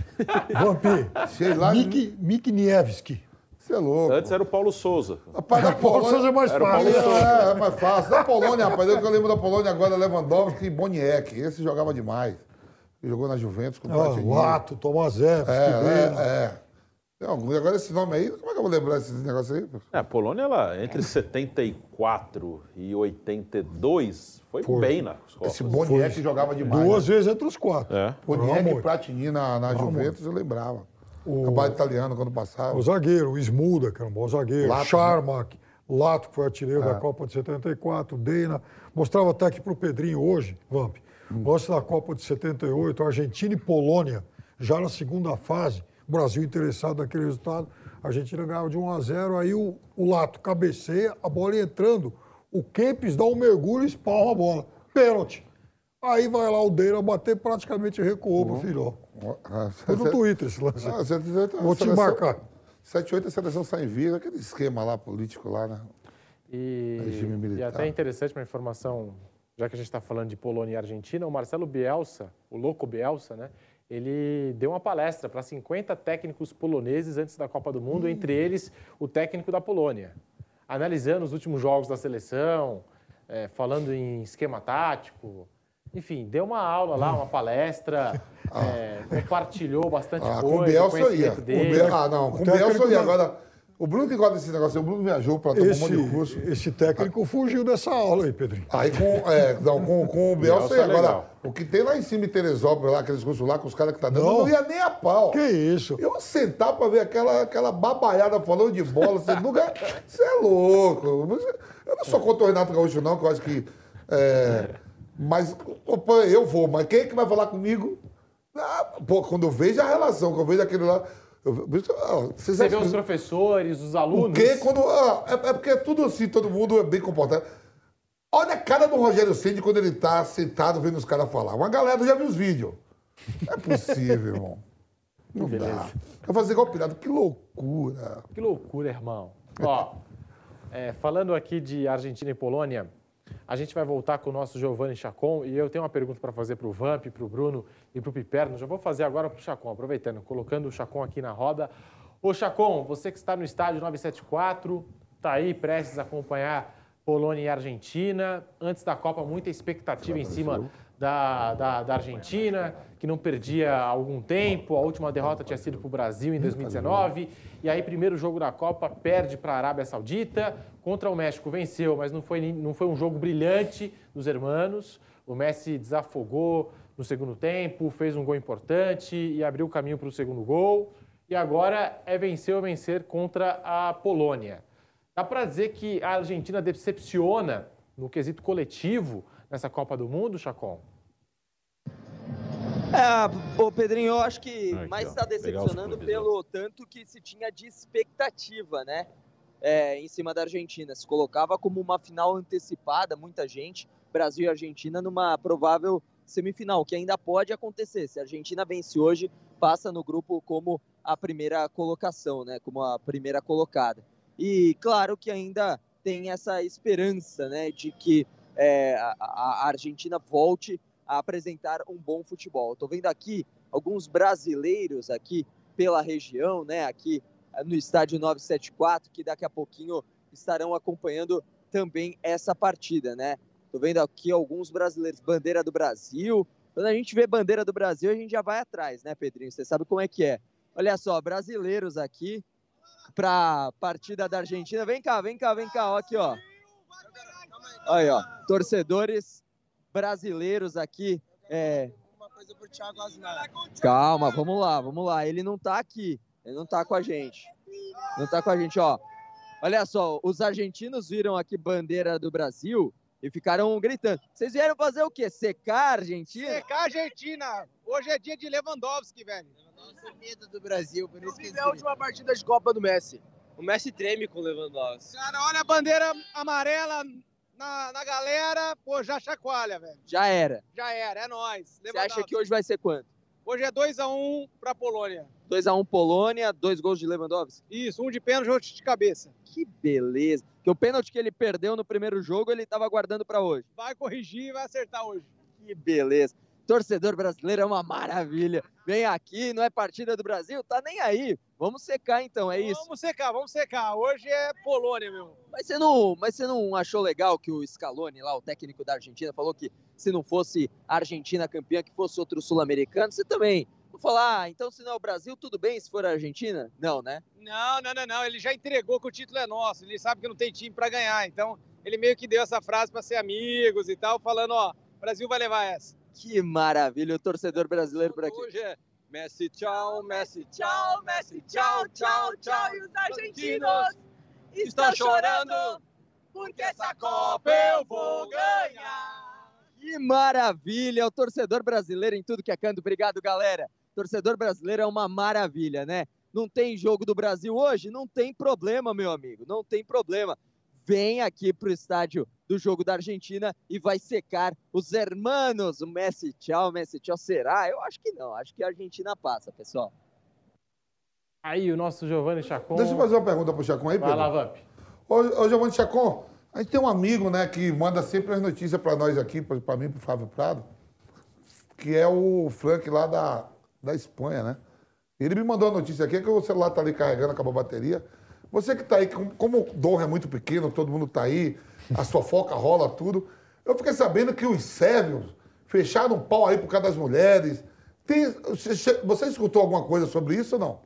Vampi. Mikniewski. Você é louco. Antes era o Paulo Souza. Rapaz, da Polônia, Souza é mais fácil. É, é mais fácil. Da Polônia, rapaz, eu que eu lembro da Polônia agora, Lewandowski e Boniek. Esse jogava demais. Ele jogou na Juventus com o Platini. O Lato, Tomaszewski. É, é, é. Não, agora esse nome aí, como é que eu vou lembrar esses negócios aí? É, a Polônia, ela, entre setenta e quatro e oitenta e dois, foi, foi. bem nas Copas. Esse Boniek jogava demais. Duas né? vezes entre os quatro. É. Boniek e Platini na, na Juventus, eu lembrava. O campeonato italiano, quando passava. O zagueiro, o Smuda, que era um bom zagueiro. Lato, Charmak, Lato, que foi artilheiro é. da Copa de setenta e quatro. Deina. Mostrava até aqui pro Pedrinho hoje, Vamp. Hum. Mostra na Copa de setenta e oito, Argentina e Polônia, já na segunda fase. O Brasil interessado naquele resultado. A Argentina ganhava de um a zero, aí o, o Lato cabeceia, a bola entrando. O Kempis dá um mergulho e espalma a bola. Pênalti. Aí vai lá o Deira bater, praticamente recuou pro filho. Foi no Twitter esse lance. Ah, você, você, Vou te marcar. sete e oito a seleção sai em via, aquele esquema lá político lá, né? E, regime militar. E até interessante uma informação, já que a gente está falando de Polônia e Argentina, o Marcelo Bielsa, o louco Bielsa, né? Ele deu uma palestra para cinquenta técnicos poloneses antes da Copa do Mundo, hum. entre eles o técnico da Polônia, analisando os últimos jogos da seleção, é, falando em esquema tático. Enfim, deu uma aula lá, uma palestra, ah. é, compartilhou bastante ah, coisa. Com o Bielsa eu ia. Dele. O ah, não, com o Bielsa eu ia. Agora, o Bruno que gosta desse negócio, o Bruno viajou para tomar um monte de curso. Esse técnico ah. fugiu dessa aula aí, Pedrinho. Aí com, é, não, com, com o Bielsa eu ia. Agora, o que tem lá em cima em Teresópolis, lá, aqueles cursos lá, com os caras que tá dando, não, eu não ia nem a pau. Que isso? Eu sentar para ver aquela, aquela babaiada falando de bola, você nunca... Você é louco. Eu não sou contra o Renato Gaúcho, não, que eu acho que... É, mas, opa, eu vou, mas quem é que vai falar comigo? Ah, pô, quando eu vejo a relação, quando eu vejo aquele lá, Eu, ah, vocês Você acham vê os que- professores, os alunos. O quê? Quando, ah, é, é porque é tudo assim, todo mundo é bem comportado. Olha a cara do Rogério Ceni quando ele tá sentado vendo os caras falar. Uma galera já viu os vídeos. Não é possível, irmão. Não dá. Vai fazer igual pirata. Que loucura. Que loucura, irmão. Ó, é, falando aqui de Argentina e Polônia, a gente vai voltar com o nosso Giovanni Chacon e eu tenho uma pergunta para fazer para o Vamp, para o Bruno e para o Piperno. Já vou fazer agora para o Chacon, aproveitando, colocando o Chacon aqui na roda. Ô, Chacon, você que está no estádio novecentos e setenta e quatro, está aí prestes a acompanhar Polônia e Argentina. Antes da Copa, muita expectativa em cima da, da, da Argentina, que não perdia há algum tempo. A última derrota tinha sido para o Brasil em dois mil e dezenove. E aí, primeiro jogo da Copa, perde para a Arábia Saudita. Contra o México, venceu, mas não foi, não foi um jogo brilhante dos hermanos. O Messi desafogou no segundo tempo, fez um gol importante e abriu o caminho para o segundo gol. E agora é vencer ou vencer contra a Polônia. Dá para dizer que a Argentina decepciona no quesito coletivo nessa Copa do Mundo, Chacon? É, ô Pedrinho, eu acho que Aqui, mais ó, está pegar os decepcionando clubes, pelo tanto que se tinha de expectativa, né? É, em cima da Argentina. Se colocava como uma final antecipada, muita gente, Brasil e Argentina, numa provável semifinal, que ainda pode acontecer. Se a Argentina vence hoje, passa no grupo como a primeira colocação, né? Como a primeira colocada. E claro que ainda tem essa esperança, né? De que é, a, a Argentina volte a apresentar um bom futebol. Estou vendo aqui alguns brasileiros aqui pela região, né? Aqui no estádio novecentos e setenta e quatro, que daqui a pouquinho estarão acompanhando também essa partida, né? Tô vendo aqui alguns brasileiros, bandeira do Brasil. Quando a gente vê bandeira do Brasil, a gente já vai atrás, né, Pedrinho? Você sabe como é que é. Olha só, brasileiros aqui para partida da Argentina. Vem cá, vem cá, vem cá, ó, aqui, ó. Aí, ó, torcedores brasileiros aqui. É... Calma, vamos lá, vamos lá. Ele não tá aqui. Ele não tá com a gente. Não tá com a gente, ó. Olha só, os argentinos viram aqui bandeira do Brasil e ficaram gritando. Vocês vieram fazer o quê? Secar a Argentina? Secar a Argentina. Hoje é dia de Lewandowski, velho. Lewandowski é medo do Brasil, por isso que... É a última partida de Copa do Messi. O Messi treme com o Lewandowski. Cara, olha a bandeira amarela na, na galera, pô, já chacoalha, velho. Já era. Já era, é nóis. Você acha que hoje vai ser quanto? Hoje é dois a um pra Polônia. dois a um Polônia, dois gols de Lewandowski? Isso, um de pênalti e outro de cabeça. Que beleza. Porque o pênalti que ele perdeu no primeiro jogo, ele estava guardando para hoje. Vai corrigir e vai acertar hoje. Que beleza. Torcedor brasileiro é uma maravilha. Vem aqui, não é partida do Brasil? Tá nem aí. Vamos secar então, é isso? Vamos secar, vamos secar. Hoje é Polônia, meu. Mas você não, mas você não achou legal que o Scaloni, lá, o técnico da Argentina, falou que se não fosse a Argentina campeã, que fosse outro sul-americano? Você também não falou, ah, então se não é o Brasil, tudo bem se for a Argentina? Não, né? Não, não, não, não. Ele já entregou que o título é nosso. Ele sabe que não tem time para ganhar. Então, ele meio que deu essa frase para ser amigos e tal, falando, ó, o Brasil vai levar essa. Que maravilha, o torcedor brasileiro por aqui. Hoje é Messi, tchau, Messi, tchau, Messi, tchau, tchau, tchau. E os argentinos estão chorando porque essa Copa eu vou ganhar. Que maravilha, o torcedor brasileiro em tudo que é canto. Obrigado, galera. Torcedor brasileiro é uma maravilha, né? Não tem jogo do Brasil hoje? Não tem problema, meu amigo, não tem problema. Vem aqui pro estádio do jogo da Argentina e vai secar os hermanos. O Messi, tchau, Messi, tchau. Será? Eu acho que não. Acho que a Argentina passa, pessoal. Aí o nosso Giovanni Chacon. Deixa eu fazer uma pergunta pro Chacon aí, Pedro. Vai lá, Vamp. Ô, ô Giovanni Chacon, a gente tem um amigo, né, que manda sempre as notícias para nós aqui, para mim, pro Flávio Prado, que é o Frank lá da, da Espanha, né? Ele me mandou a notícia aqui, que o celular tá ali carregando, acabou a bateria. Você que está aí, como o dom é muito pequeno, todo mundo está aí, a sua foca rola tudo. Eu fiquei sabendo que os sérvios fecharam um pau aí por causa das mulheres. Tem, você, você escutou alguma coisa sobre isso ou não?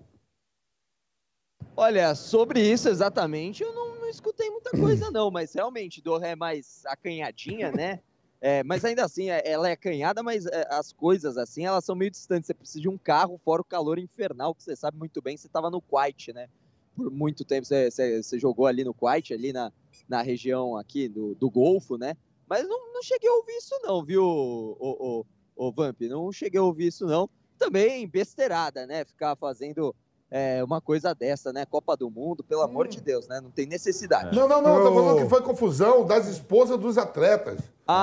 Olha, sobre isso exatamente, eu não, não escutei muita coisa não, mas realmente, Doha é mais acanhadinha, né? É, mas ainda assim, ela é acanhada, mas as coisas assim, elas são meio distantes. Você precisa de um carro, fora o calor infernal, que você sabe muito bem, você estava no Kuwait, né? Por muito tempo você, você, você jogou ali no Kuwait, ali na, na região aqui do, do Golfo, né? Mas não, não cheguei a ouvir isso não, viu, o, o, o Vamp? Não cheguei a ouvir isso não. Também besteirada, né? Ficar fazendo é, uma coisa dessa, né? Copa do Mundo, pelo amor de Deus, né? Não tem necessidade. Não, não, não. Eu tô falando que foi confusão das esposas dos atletas.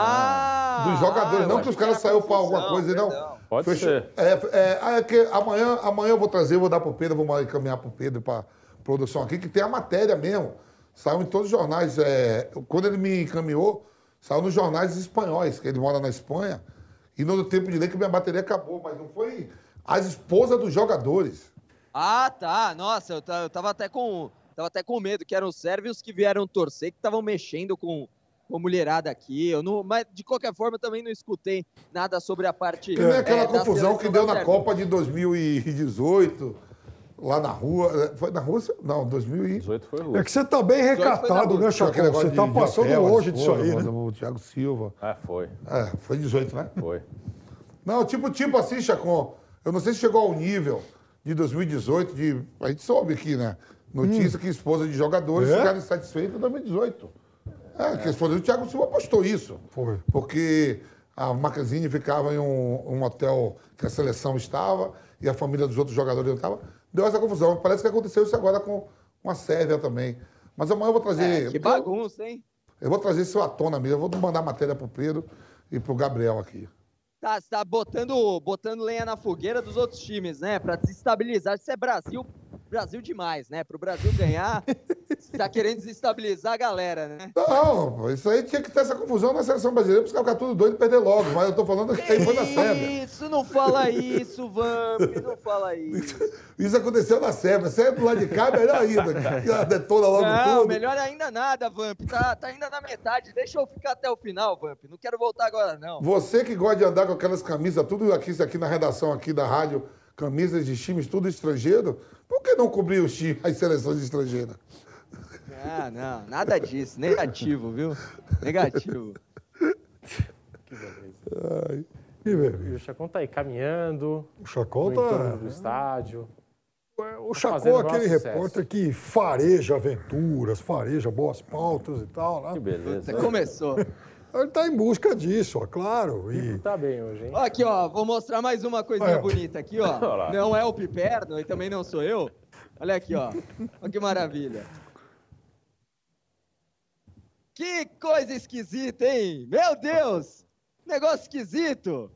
Ah! Dos jogadores. ah, não que os caras saíram para alguma coisa, não. Perdão. Pode Fechou. ser. É, é, é que amanhã, amanhã eu vou trazer, vou dar pro Pedro, vou encaminhar pro Pedro para produção aqui, que tem a matéria mesmo. Saiu em todos os jornais. É, quando ele me encaminhou, saiu nos jornais espanhóis, que ele mora na Espanha. E no tempo de ler que minha bateria acabou, mas não foi as esposas dos jogadores. Ah, tá. Nossa, eu, eu tava até com. Tava até com medo, que eram os sérvios que vieram torcer, que estavam mexendo com, com a mulherada aqui. Eu não, mas, de qualquer forma, eu também não escutei nada sobre a parte. E nem aquela é, da confusão que seleção deu da na Sérvia. Copa de dois mil e dezoito, lá na rua. Foi na Rússia? Não, dois mil e dezoito foi É que você tá bem recatado, né, Chacon? Você tá passando longe disso aí, né? O Thiago Silva. Ah, foi. É, foi dezoito, né? Foi. Não, tipo, tipo assim, Chacon, eu não sei se chegou ao nível de dois mil e dezoito, de, a gente soube aqui, né? Notícia hum. que esposa de jogadores é? ficaram insatisfeitos em dois mil e dezoito. É, é, que a esposa do Thiago Silva postou isso. Foi. Porque a Macazine ficava em um, um hotel que a seleção estava e a família dos outros jogadores não estava. Deu essa confusão. Parece que aconteceu isso agora com, com a Sérvia também. Mas amanhã eu vou trazer... É, que bagunça, hein? Eu vou trazer isso à tona mesmo. Eu vou mandar matéria pro Pedro e pro Gabriel aqui. Tá, você tá botando, botando lenha na fogueira dos outros times, né? Pra desestabilizar. Isso é Brasil, Brasil demais, né? Pro Brasil ganhar, você tá querendo desestabilizar a galera, né? Não, isso aí tinha que ter essa confusão na seleção brasileira, para os caras ficar tudo doido e perder logo. Mas eu tô falando que aí foi na Sérvia. Isso, não fala isso, Vamp, não fala isso. Isso aconteceu na Sérvia. Você é do lado de cá, melhor ainda. Detona logo não, tudo. melhor ainda nada, Vamp. Tá, tá ainda na metade. Deixa eu ficar até o final, Vamp. Não quero voltar agora, não. Você que gosta de andar com aquelas camisas, tudo aqui, isso aqui na redação aqui da rádio, camisas de times, tudo estrangeiro, por que não cobrir os times, as seleções estrangeiras? Ah, não, nada disso. Negativo, viu? Negativo. Que beleza. Ai. Que beleza. E o Chacon tá aí caminhando. O Chacon no tá... entorno do estádio. O Chacon é aquele repórter que fareja aventuras, fareja boas pautas e tal, né? Que beleza. Você começou. Ele tá em busca disso, ó, claro. E... Tá bem hoje, hein? Ó, aqui, ó, vou mostrar mais uma coisinha É. bonita aqui, ó. Não é o Piperno e também não sou eu. Olha aqui, ó. Olha que maravilha. Que coisa esquisita, hein? Meu Deus! Negócio esquisito!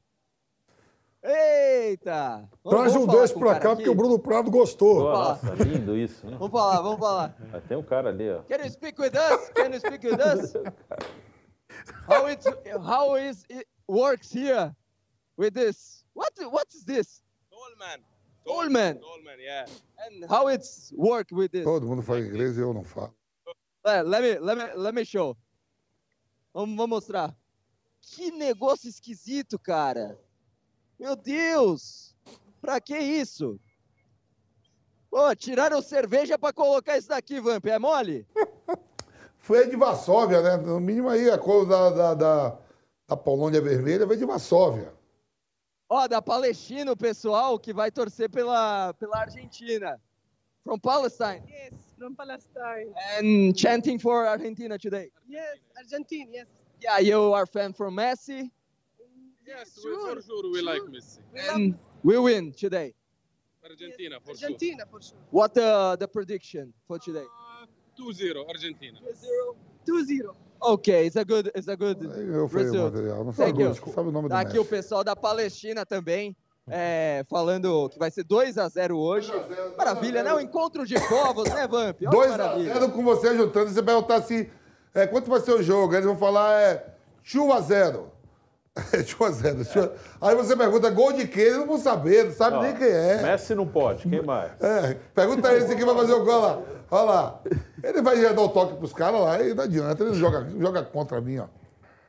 Eita! Vamos- Traz vamos um falar desse com pra cara cá, aqui? porque o Bruno Prado gostou. Nossa, lindo isso, né? Vamos falar, vamos falar. Ah, tem um cara ali, ó. Can you speak with us? Can you speak with us? How it how is it works here with this? What what is this? Tolman. Tolman. Tolman, yeah. And how it's work with this? Todo mundo fala inglês e eu não falo. É, let me let me let me show. Vamos, vamos mostrar. Que negócio esquisito, cara. Meu Deus. Pra que isso? Pô, tiraram cerveja pra colocar isso daqui, Vamp. É mole? Foi de Varsóvia, né? No mínimo aí, a cor da, da, da, da Polônia Vermelha veio de Varsóvia. Ó, da Palestina, o pessoal que vai torcer pela, pela Argentina. From Palestine. Yes, from Palestine. And chanting for Argentina today. Yes, Argentina, yes. Yeah, you are fan from Messi. Yes, we, for sure we like Messi. And we win today. Argentina, for Argentina, for sure. What the, the prediction for today? sure. two zero, Argentina. two zero. Okay, it's a good, it's a good Eu falei o result. material, não Thank sabe, you. sabe o nome do Tá aqui o Messi. pessoal da Palestina também, é, falando que vai ser dois a zero hoje. Maravilha, né? Um encontro de povos, né, Vamp? Olha que dois a maravilha. zero com você juntando. Você perguntar assim, é, quanto vai ser o jogo? Eles vão falar, é dois a zero. dois a zero. Aí você pergunta, gol de quem? Eles não vão saber, não sabe Ó, nem quem é. Messi não pode, quem mais? É, pergunta a ele se quem vai fazer o gol lá. Olha lá. Ele vai já dar o toque pros caras lá e não adianta. Ele joga, joga contra mim, ó.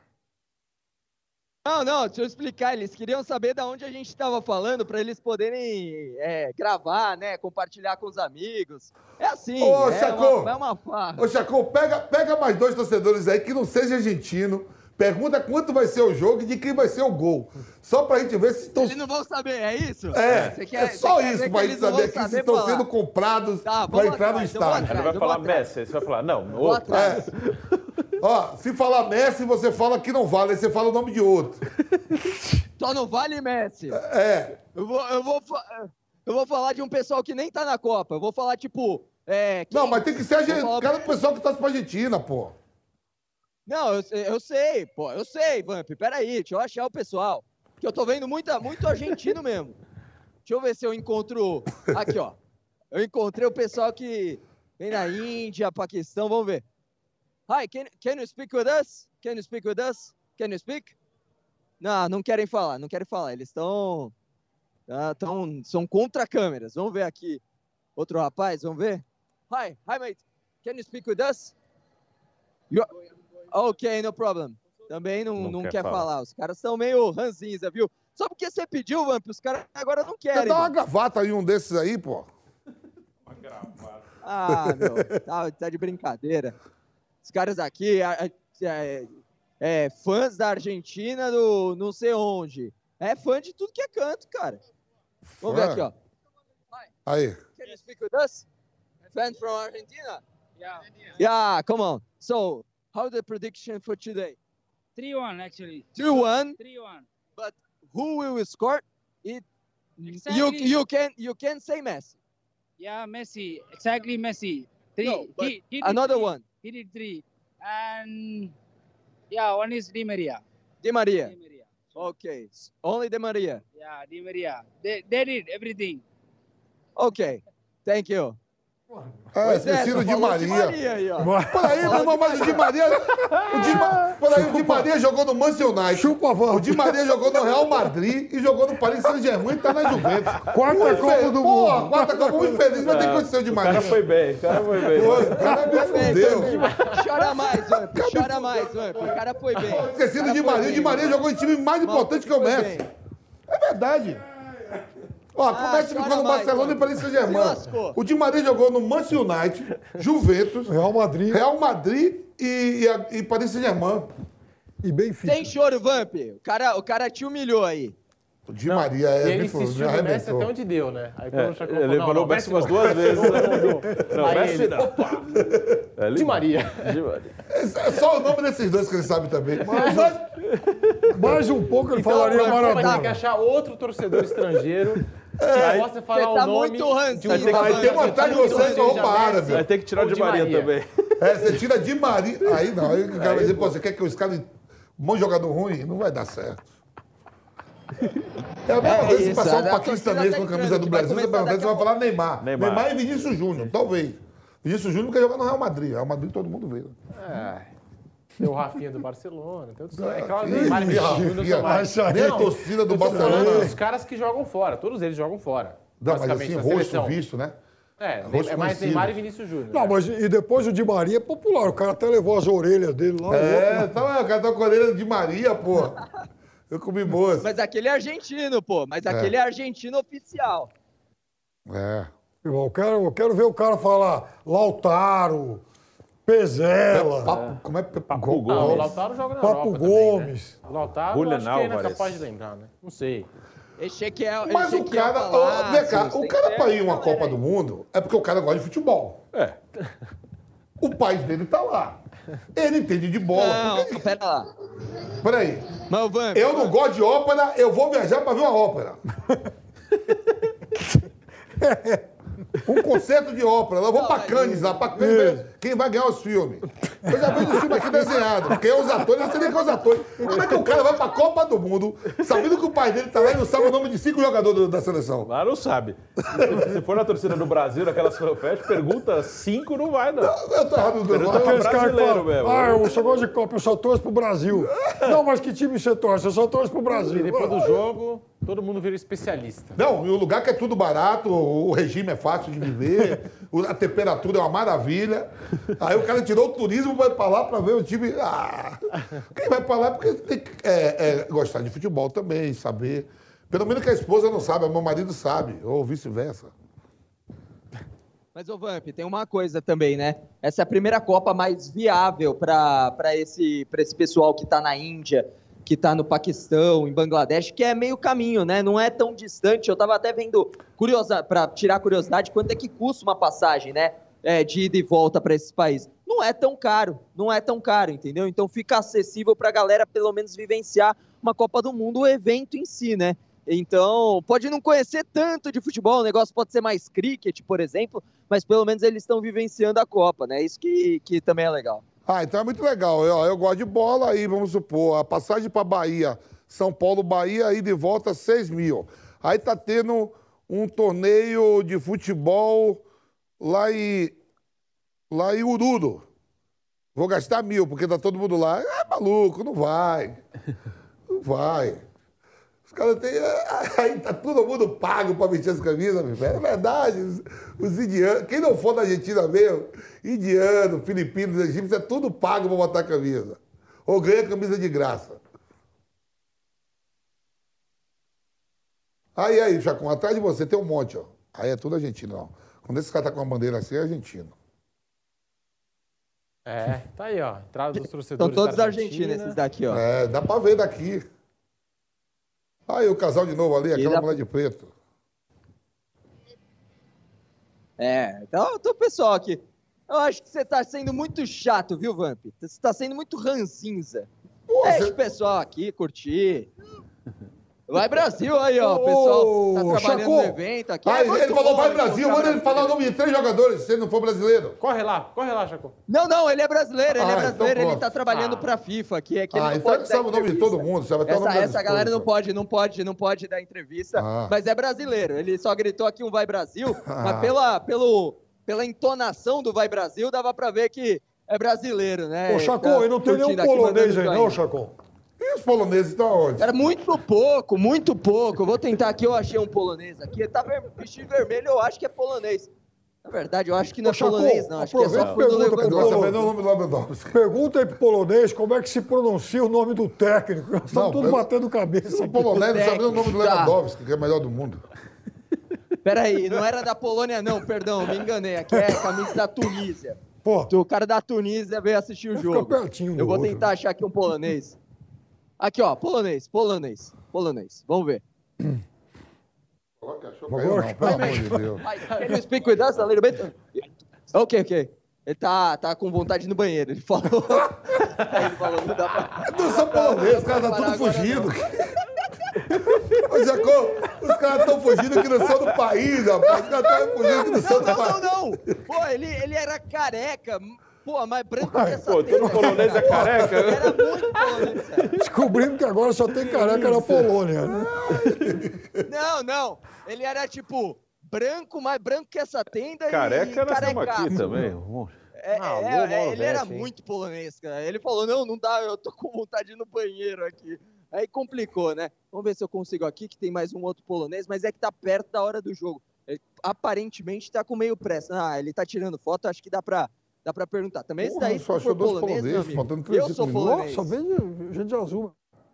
Não, não, deixa eu explicar. Eles queriam saber de onde a gente estava falando para eles poderem é, gravar, né? Compartilhar com os amigos. É assim, Ô, é, Chacon. uma, é uma farra. Ô, Chacon, pega, pega mais dois torcedores aí que não seja argentino. Pergunta quanto vai ser o jogo e de quem vai ser o gol. Só pra gente ver se estão... Eles não vão saber, é isso? É, Você quer- é só você quer isso ver pra que gente eles não saber vão aqui se saber estão falar. sendo comprados Tá, pra vamos entrar no atrás, eu vou estádio. Ele vai falar Messi, aí você vai falar, não, Vou outro. atrás. É. Ó, se falar Messi, você fala que não vale, aí você fala o nome de outro. Só não vale Messi. É. Eu vou, eu vou, fa- Eu vou falar de um pessoal que nem tá na Copa. Eu vou falar, tipo... É, quem... Não, mas tem que ser a gente, falar... cara do pessoal que torce pra Argentina, pô. Não, eu, eu sei, pô. Eu sei, Vamp. Peraí, deixa eu achar o pessoal. Que eu tô vendo muita, muito argentino mesmo. Deixa eu ver se eu encontro... Aqui, ó. Eu encontrei o pessoal que vem da Índia, Paquistão. Vamos ver. Hi, can, can you speak with us? Can you speak with us? Can you speak? Não, não querem falar, não querem falar. Eles estão... Ah, tão, são contra câmeras. Vamos ver aqui. Outro rapaz, vamos ver. Hi, hi mate. Can you speak with us? You... Ok, no problem. Também não, não, não quer, quer falar. falar. Os caras são meio ranzinza, viu? Só porque você pediu, Vamp, os caras agora não querem. Você dá uma gravata em um desses aí, pô. Uma gravata. Ah, meu, tá, tá de brincadeira. Os caras aqui é, é, é fãs da Argentina do não sei onde. É fã de tudo que é canto, cara. Vamos ver aqui, ó. Aí. Can you speak with us? Fan from Argentina? Yeah. Yeah, come on. So, how's the prediction for today? three one, actually. three one? three one. But who will score? It, Exactly. you, you, can, you can say Messi. Yeah, Messi. Exactly, Messi. Three. No, but he, he did another three. one. He did three. And, yeah, one is Di Maria. Di Maria. Di Maria. Okay. Only Di Maria. Yeah, Di Maria. They, they did everything. Okay. Thank you. É, esqueci do Di Maria. Por aí, meu irmão, mas o Di Maria. O Di, Ma... Por aí, o Di Maria jogou no Manchester United. Chupa, o Di Maria jogou no Real Madrid e jogou no Paris Saint-Germain e tá na Juventus. Quarta um Copa infe... do Porra, Mundo. quarta Copa, um infeliz vai ter que conhecer o Di Maria. O cara foi bem, o cara foi bem. Pô, o cara me fudeu. Chora mais, Vamp. Chora mais, Vamp. O cara foi bem. Esqueci do Di Maria. O Di Maria jogou em time mais importante que o Messi. É verdade. Ó, começa ah, ficou no Barcelona e Paris Saint-Germain. O Di Maria jogou no Manchester United, Juventus, Real Madrid, Real Madrid e, e, e Paris Saint-Germain. E Benfica. Sem choro, Vamp. O cara, o cara te humilhou aí. O Di Maria é... E ele insistiu no Messi até onde deu, né? Aí quando é, chegou, ele falou o Messi umas duas vezes. Não, aí Messi ele, não. Opa! É, Di Maria. Di Maria. É só o nome desses dois que ele sabe também. Mas, mais um pouco ele então, falaria Maradona. Vai ter que achar outro torcedor estrangeiro que possa falar tá o nome muito ranço, de um Vai ter, vai ter uma tarde de você com roupa árabe. Vai ter que tirar o Di Maria, Maria também. É, você tira Di Maria. Aí não, aí o cara vai dizer, pô, você quer que eu escale um monte de jogador ruim? Não vai dar certo. É a mesma É coisa se isso, passar um a paquistanês torcida com a tá camisa dizendo do que vai Brasil, você começar pergunta, daqui você a vai falar Neymar. Neymar. Neymar e Vinícius Júnior, talvez. Vinícius Júnior quer jogar no Real Madrid. Real Madrid todo mundo vê. É. Tem o Rafinha do Barcelona. Tem outros... É Ih, claro, Neymar e Ih, Vinícius Rafinha, Júnior são mais. nem a torcida do eu tô Barcelona. falando dos caras que jogam fora. Todos eles jogam fora. Não, mas basicamente, assim, na rosto seleção. visto, né? É, Rosto é mais conhecido. Neymar e Vinícius Júnior. Não, né? mas e depois o Di Maria é popular. O cara até levou as orelhas dele lá. É, então, o cara tá com a orelha de Maria, pô. Eu comi moça. Mas aquele é argentino, pô. Mas É. aquele é argentino oficial. É. Eu quero, eu quero ver o cara falar Lautaro, Pezela, Papo, como é Papo Papo Não, o Gomes. Lautaro joga na Papo Europa também, Gomes. né? O Lautaro, Julian acho que ele não é Álvares. capaz de lembrar, né? Não sei. Ezequiel, Mas o Ezequiel cara, Palacios, ó, vê cá, tem o que cara ter- pra ir em uma Copa do Mundo é porque o cara gosta de futebol. É. O país dele tá lá. Ele entende de bola. Não, Porque- pera lá. Peraí. Mas o Vamp, Eu não gosto de ópera, eu vou viajar pra ver uma ópera. Um concerto de ópera. Eu vou Não, pra mas Cannes, lá, pra Cannes, ver quem vai ganhar os filmes. Eu já vejo o filme aqui desenhado. Porque é os atores, eu sei nem quem é os atores. Como é que o cara vai pra Copa do Mundo, sabendo que o pai dele tá lá e não sabe o nome de cinco jogadores do- da seleção? Lá não sabe. Se for na torcida do Brasil, naquelas fanfest, pergunta cinco, não vai, não. Eu tô errado do Pergunta nome. pra Aqueles caras que brasileiro falam, mesmo. ah, eu só gosto de Copa, eu só torço pro Brasil. Não, mas que time você torce? Eu só torço pro E Brasil. depois do jogo, todo mundo vira especialista. Não, e o lugar que é tudo barato, o regime é fácil de viver, o- a temperatura é uma maravilha. Aí o cara tirou o turismo, vai pra lá pra ver o time. Ah, quem vai pra lá é porque tem que é, é, gostar de futebol também, saber. Pelo menos que a esposa não sabe, meu marido sabe, ou vice-versa. Mas, ô Vamp, tem uma coisa também, né? Essa é a primeira Copa mais viável para esse, pra esse pessoal que tá na Índia, que tá no Paquistão, em Bangladesh, que é meio caminho, né? Não é tão distante. Eu tava até vendo, curiosa, para tirar curiosidade, quanto é que custa uma passagem, né? É, de ida e volta para esses países. Não é tão caro, não é tão caro, entendeu? Então fica acessível pra galera, pelo menos, vivenciar uma Copa do Mundo, o evento em si, né? Então, pode não conhecer tanto de futebol, o negócio pode ser mais cricket, por exemplo, mas pelo menos eles estão vivenciando a Copa, né? Isso que, que também é legal. Ah, então é muito legal. Eu, eu gosto de bola, aí vamos supor, a passagem para Bahia, São Paulo, Bahia, ida e volta, seis mil. Aí tá tendo um torneio de futebol lá em, lá em Ururu. Vou gastar mil, porque tá todo mundo lá. É maluco, não vai. Não vai. Os caras têm... Aí tá todo mundo pago para vestir essa camisa, meu velho. É verdade. Os, os indianos... Quem não for da Argentina mesmo, indiano, filipinos, egípcios, é tudo pago para botar a camisa. Ou ganha camisa de graça. Aí, aí, Chacon, atrás de você tem um monte, ó. Aí é tudo argentino, ó. Quando esse cara tá com uma bandeira assim, é argentino. É, tá aí, ó. Entrada dos torcedores. São todos da argentinos esses daqui, ó. É, dá pra ver daqui. Aí o casal de novo ali, aquela dá... mulher de preto. É, então, então, pessoal aqui, eu acho que você tá sendo muito chato, viu, Vamp? Você tá sendo muito ranzinza. Deixa o pessoal aqui curtir. Vai Brasil aí, ó. O pessoal tá trabalhando Chacon. no evento aqui. Ah, É ele muito falou bom, vai hein, Brasil, mostrar manda ele falar o nome de três jogadores, se ele não for brasileiro. Corre lá, corre lá, Chacon. Não, não, ele é brasileiro, ele Ah, é então brasileiro, ele pronto. tá trabalhando Ah. pra FIFA aqui. É que ele Ah, não então pode ele dar sabe o nome de entrevista. todo mundo, sabe até o Essa, nome da essa galera não esposa. pode, não pode, não pode dar entrevista, Ah. mas é brasileiro. Ele só gritou aqui um Vai Brasil, Ah. mas pela, pelo, pela entonação do Vai Brasil, dava pra ver que é brasileiro, né? Ô, Chacon, e não tem nenhum curtindo aqui, polonês mandando aí, joinha. não, Chacon? E os poloneses estão onde? Era muito pouco, muito pouco. Eu vou tentar aqui, eu achei um polonês aqui. Ele tá ver- vestido vermelho, eu acho que é polonês. Na verdade, eu acho que não é Ô, Chacon, polonês, não. Acho que é só aproveita e por do pergunta pro Não vai Lewandowski. saber nem o nome do Lewandowski. Pergunta aí pro polonês como é que se pronuncia o nome do técnico. Nós estamos Não, todos eu- batendo cabeça O aqui. polonês não sabe nem o nome do Tá. Lewandowski, que é o melhor do mundo. Peraí, não era da Polônia, não, perdão, me enganei. Aqui é camisa da Tunísia. Pô, O cara da Tunísia veio assistir o Vai jogo. ficar pertinho do Eu vou outro. tentar achar aqui um polonês. Aqui, ó, polonês, polonês, polonês. Vamos ver. Agora que achou, Agora caiu, não, pelo amor de Deus. Hi, can you speak with us a little bit? Ok, ok. Ele tá, tá com vontade de ir no banheiro, ele falou. Ele falou, não dá pra... Não são poloneses, os caras estão Parar tudo agora fugindo. Ô, Jacó, os caras estão fugindo que não são do país, rapaz. Os caras estão fugindo que não são do Não, país. não, não. Pô, ele, ele era careca. Pô, mais branco que essa Pô, todo tenda, polonês é cara. careca, né? Era muito polonês, cara. descobrimos que agora só tem careca na Polônia, né? Não, não. Ele era, tipo, branco, mais branco que essa tenda Careca e nós estamos carecaço. aqui também. É, Ah, é, alô, é, Mauro ele era Betti, hein? muito polonês, cara. Ele falou, não, não dá, eu tô com vontade de ir no banheiro aqui. Aí complicou, né? Vamos ver se eu consigo aqui, que tem mais um outro polonês, mas é que tá perto da hora do jogo. Ele, aparentemente tá com meio pressa. Ah, ele tá tirando foto, acho que dá pra, dá pra perguntar. Também esse Porra, daí, só se achou for dois polonês, meu poloneses, amigo, faltando três, eu cinco sou minutos. polonês. Só vem gente de azul.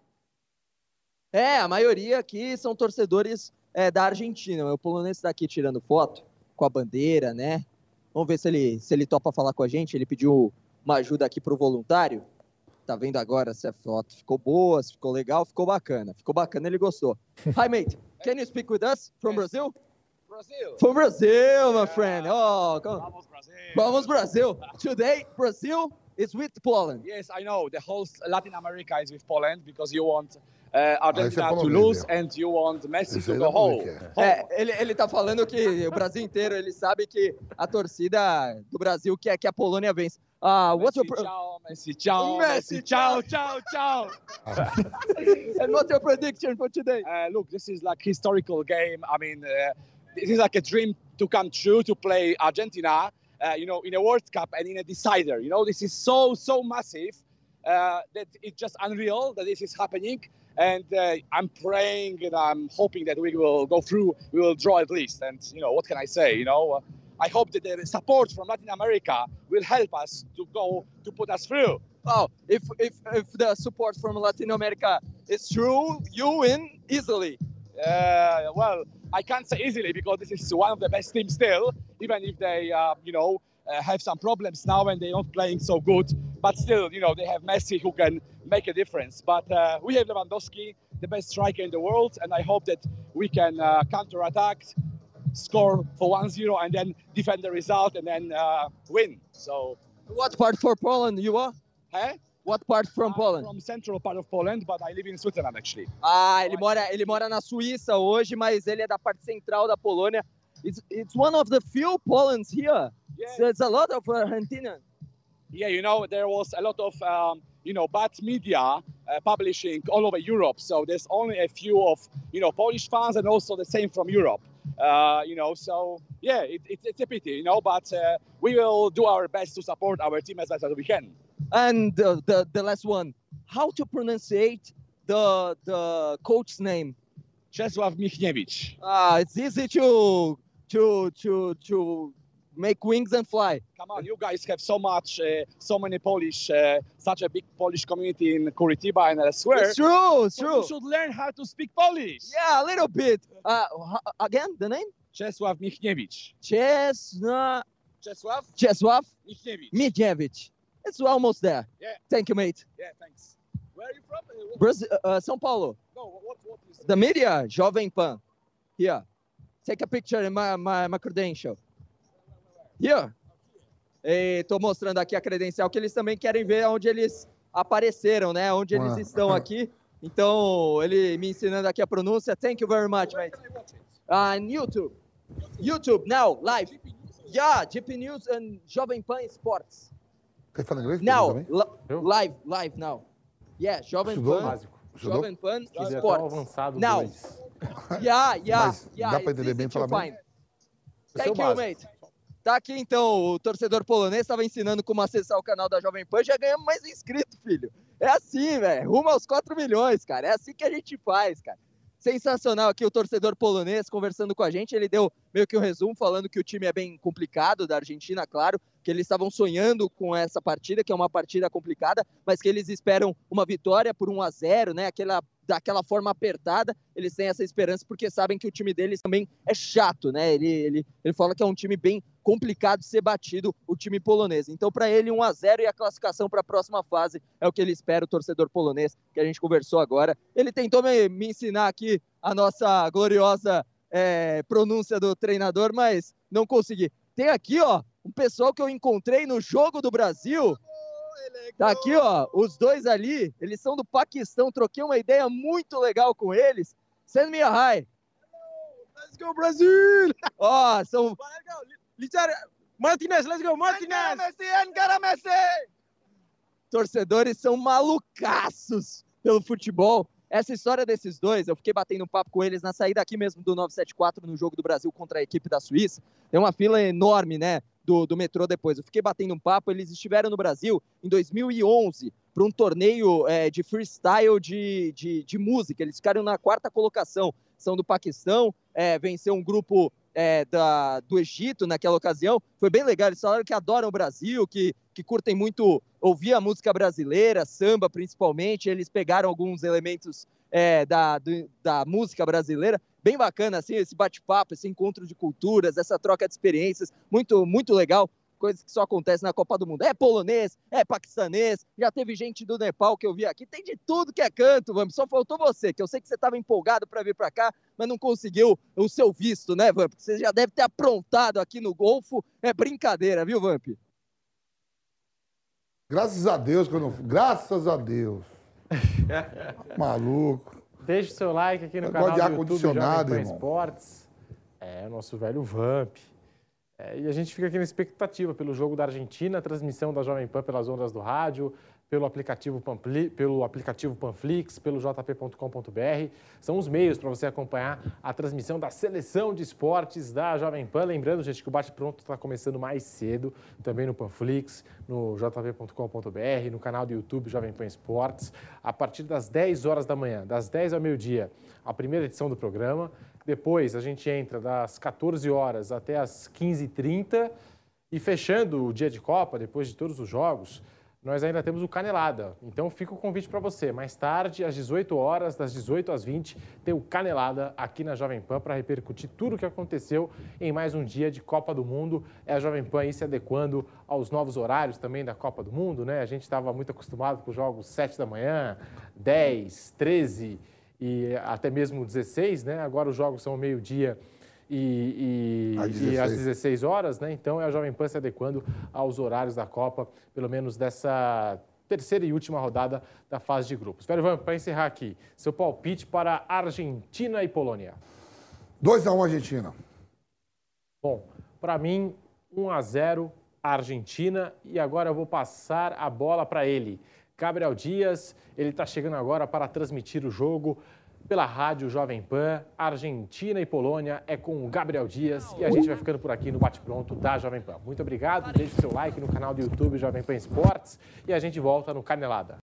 É, a maioria aqui são torcedores é, da Argentina. O polonês está aqui tirando foto com a bandeira, né? Vamos ver se ele, se ele topa falar com a gente. Ele pediu uma ajuda aqui pro voluntário. Tá vendo agora se a foto ficou boa, se ficou legal, ficou bacana. Ficou bacana, ele gostou. Hi, mate. Can you speak with us from Brazil? Brazil. From Brazil, my friend. Oh, come on. Vamos, Brazil. Vamos, Brazil. Today, Brazil is with Poland. Yes, I know. The whole Latin America is with Poland because you want uh, Argentina to polonês lose mesmo. and you want Messi Esse to aí go dá pra ver home. que é. É, ele, ele tá falando que o Brasil inteiro, ele sabe que a torcida do Brasil quer que a Polônia vença. Ah, what's your... Messi, Pro- ciao, Messi, ciao, Messi, Messi, ciao, ciao, ciao. And what's your prediction for today? Uh, look, this is like historical game. I mean, uh, this is like a dream to come true to play Argentina, uh, you know, in a World Cup and in a decider. You know, this is so, so massive uh, that it's just unreal that this is happening. And uh, I'm praying and I'm hoping that we will go through, we will draw at least. And, you know, what can I say? You know, uh, I hope that the support from Latin America will help us to go, to put us through. Oh, if, if, if the support from Latin America is true, you win easily. Uh, well, I can't say easily because this is one of the best teams still, even if they, uh, you know, uh, have some problems now and they're not playing so good. But still, you know, they have Messi who can make a difference. But uh, we have Lewandowski, the best striker in the world, and I hope that we can uh, counter-attack, score for one zero, and then defend the result and then uh, win. So, What part for Poland you are? huh? What part from Poland? From central part of Poland, but I live in Switzerland actually. Ah, ele mora, ele mora na Suíça hoje, mas ele é da parte central da Polônia. It's, it's one of the few Polands here. Yeah. So it's a lot of Argentinians. Yeah, you know, there was a lot of, um, you know, bad media uh, publishing all over Europe. So there's only a few of, you know, Polish fans and also the same from Europe. Uh, you know, so yeah, it, it, it's a pity, you know, but uh, we will do our best to support our team as best as we can. And uh, the the last one, how to pronunciate the the coach's name? Czesław Michniewicz. Ah, it's easy to to to to make wings and fly. Come on, you guys have so much, uh, so many Polish, uh, such a big Polish community in Curitiba and elsewhere. It's true, it's So true. You should learn how to speak Polish. Yeah, a little bit. Uh, h- again, the name? Czesław Michniewicz. Czesna Czesław Czesław Michniewicz. Michniewicz. It's almost there. Yeah. Thank you, mate. Yeah, thanks. Where are you from? Uh, what- Brazil, uh, São Paulo. No, what, what is The media, Jovem Pan. Here. Take a picture in my, my, my credential. Here. Estou mostrando aqui a credencial que eles também querem ver onde eles apareceram, né? Onde eles Ah. estão aqui. Então, ele me ensinando aqui a pronúncia. Thank you very much, mate. Uh, on YouTube. YouTube, now, live. Yeah, G P News and Jovem Pan Sports. Quer falar inglês? Now, também? li- live, live now. Yeah, Jovem Estudou? Pan. Básico. Estudou? Jovem Pan Queria até o Sports. avançado Now. dois. Yeah, yeah, Mas yeah. dá pra it's entender easy bem to falar bem? find. Esse é Thank o you, básico. mate. Tá aqui então, o torcedor polonês estava ensinando como acessar o canal da Jovem Pan, já ganhamos mais um inscrito, filho. É assim, velho, rumo aos quatro milhões, cara, é assim que a gente faz, cara. Sensacional aqui o torcedor polonês conversando com a gente, ele deu meio que um resumo falando que o time é bem complicado da Argentina, claro, que eles estavam sonhando com essa partida, que é uma partida complicada, mas que eles esperam uma vitória por um a zero, né, aquela, daquela forma apertada, eles têm essa esperança porque sabem que o time deles também é chato, né, ele, ele, ele fala que é um time bem complicado de ser batido, o time polonês. Então, para ele, um a zero e a classificação para a próxima fase é o que ele espera, o torcedor polonês, que a gente conversou agora. Ele tentou me, me ensinar aqui a nossa gloriosa é, pronúncia do treinador, mas não consegui. Tem aqui, ó, um pessoal que eu encontrei no Jogo do Brasil. Tá aqui, ó, os dois ali, eles são do Paquistão, troquei uma ideia muito legal com eles. Send me a hi. Let's go, Brazil! Ó, são... Martinez, let's go, Martinez! Messi, encara Messi! Torcedores são malucaços pelo futebol. Essa história desses dois, eu fiquei batendo um papo com eles na saída aqui mesmo do novecentos e setenta e quatro no jogo do Brasil contra a equipe da Suíça. Tem uma fila enorme, né, do, do metrô depois. Eu fiquei batendo um papo, eles estiveram no Brasil em dois mil e onze para um torneio é, de freestyle de, de, de música. Eles ficaram na quarta colocação. São do Paquistão, é, venceu um grupo é, da, do Egito naquela ocasião. Foi bem legal, eles falaram que adoram o Brasil, que, que curtem muito ouvir a música brasileira, samba principalmente. Eles pegaram alguns elementos é, da, do, da música brasileira. Bem bacana, assim, esse bate-papo, esse encontro de culturas, essa troca de experiências, muito, muito legal. Coisas que só acontecem na Copa do Mundo. É polonês, é paquistanês, já teve gente do Nepal que eu vi aqui, tem de tudo que é canto, Vamp. Só faltou você, que eu sei que você estava empolgado para vir para cá, mas não conseguiu o seu visto, né, Vamp? Você já deve ter aprontado aqui no Golfo. É brincadeira, viu, Vamp? Graças a Deus que eu não fui. Graças a Deus. Maluco. Deixe o seu like aqui no Negócio canal de do YouTube ar-condicionado, Jovem Pan irmão. Esportes. É, o nosso velho Vamp. É, e a gente fica aqui na expectativa pelo jogo da Argentina, transmissão da Jovem Pan pelas ondas do rádio, pelo aplicativo, Pampli, pelo aplicativo Panflix, pelo j p ponto com ponto b r. São os meios para você acompanhar a transmissão da seleção de esportes da Jovem Pan. Lembrando, gente, que o Bate Pronto está começando mais cedo, também no Panflix, no j p ponto com ponto b r, no canal do YouTube Jovem Pan Esportes, a partir das dez horas da manhã, das dez ao meio-dia, a primeira edição do programa. Depois a gente entra das quatorze horas até as quinze e trinta e fechando o dia de Copa, depois de todos os jogos, nós ainda temos o Canelada. Então fica o convite para você. Mais tarde, às dezoito horas, das dezoito às vinte, tem o Canelada aqui na Jovem Pan para repercutir tudo o que aconteceu em mais um dia de Copa do Mundo. É a Jovem Pan aí se adequando aos novos horários também da Copa do Mundo, né? A gente estava muito acostumado com os jogos sete da manhã, dez, treze e até mesmo dezesseis, né? Agora os jogos são meio-dia e, e, e às dezesseis horas, né? Então é a Jovem Pan se adequando aos horários da Copa, pelo menos dessa terceira e última rodada da fase de grupos. Velho Ivan, para encerrar aqui, seu palpite para Argentina e Polônia. dois a um Argentina. Bom, para mim, um a zero Argentina. E agora eu vou passar a bola para ele. Gabriel Dias, ele está chegando agora para transmitir o jogo pela Rádio Jovem Pan. Argentina e Polônia é com o Gabriel Dias. E a gente vai ficando por aqui no Bate Pronto da Jovem Pan. Muito obrigado, deixe seu like no canal do YouTube Jovem Pan Esportes e a gente volta no Canelada.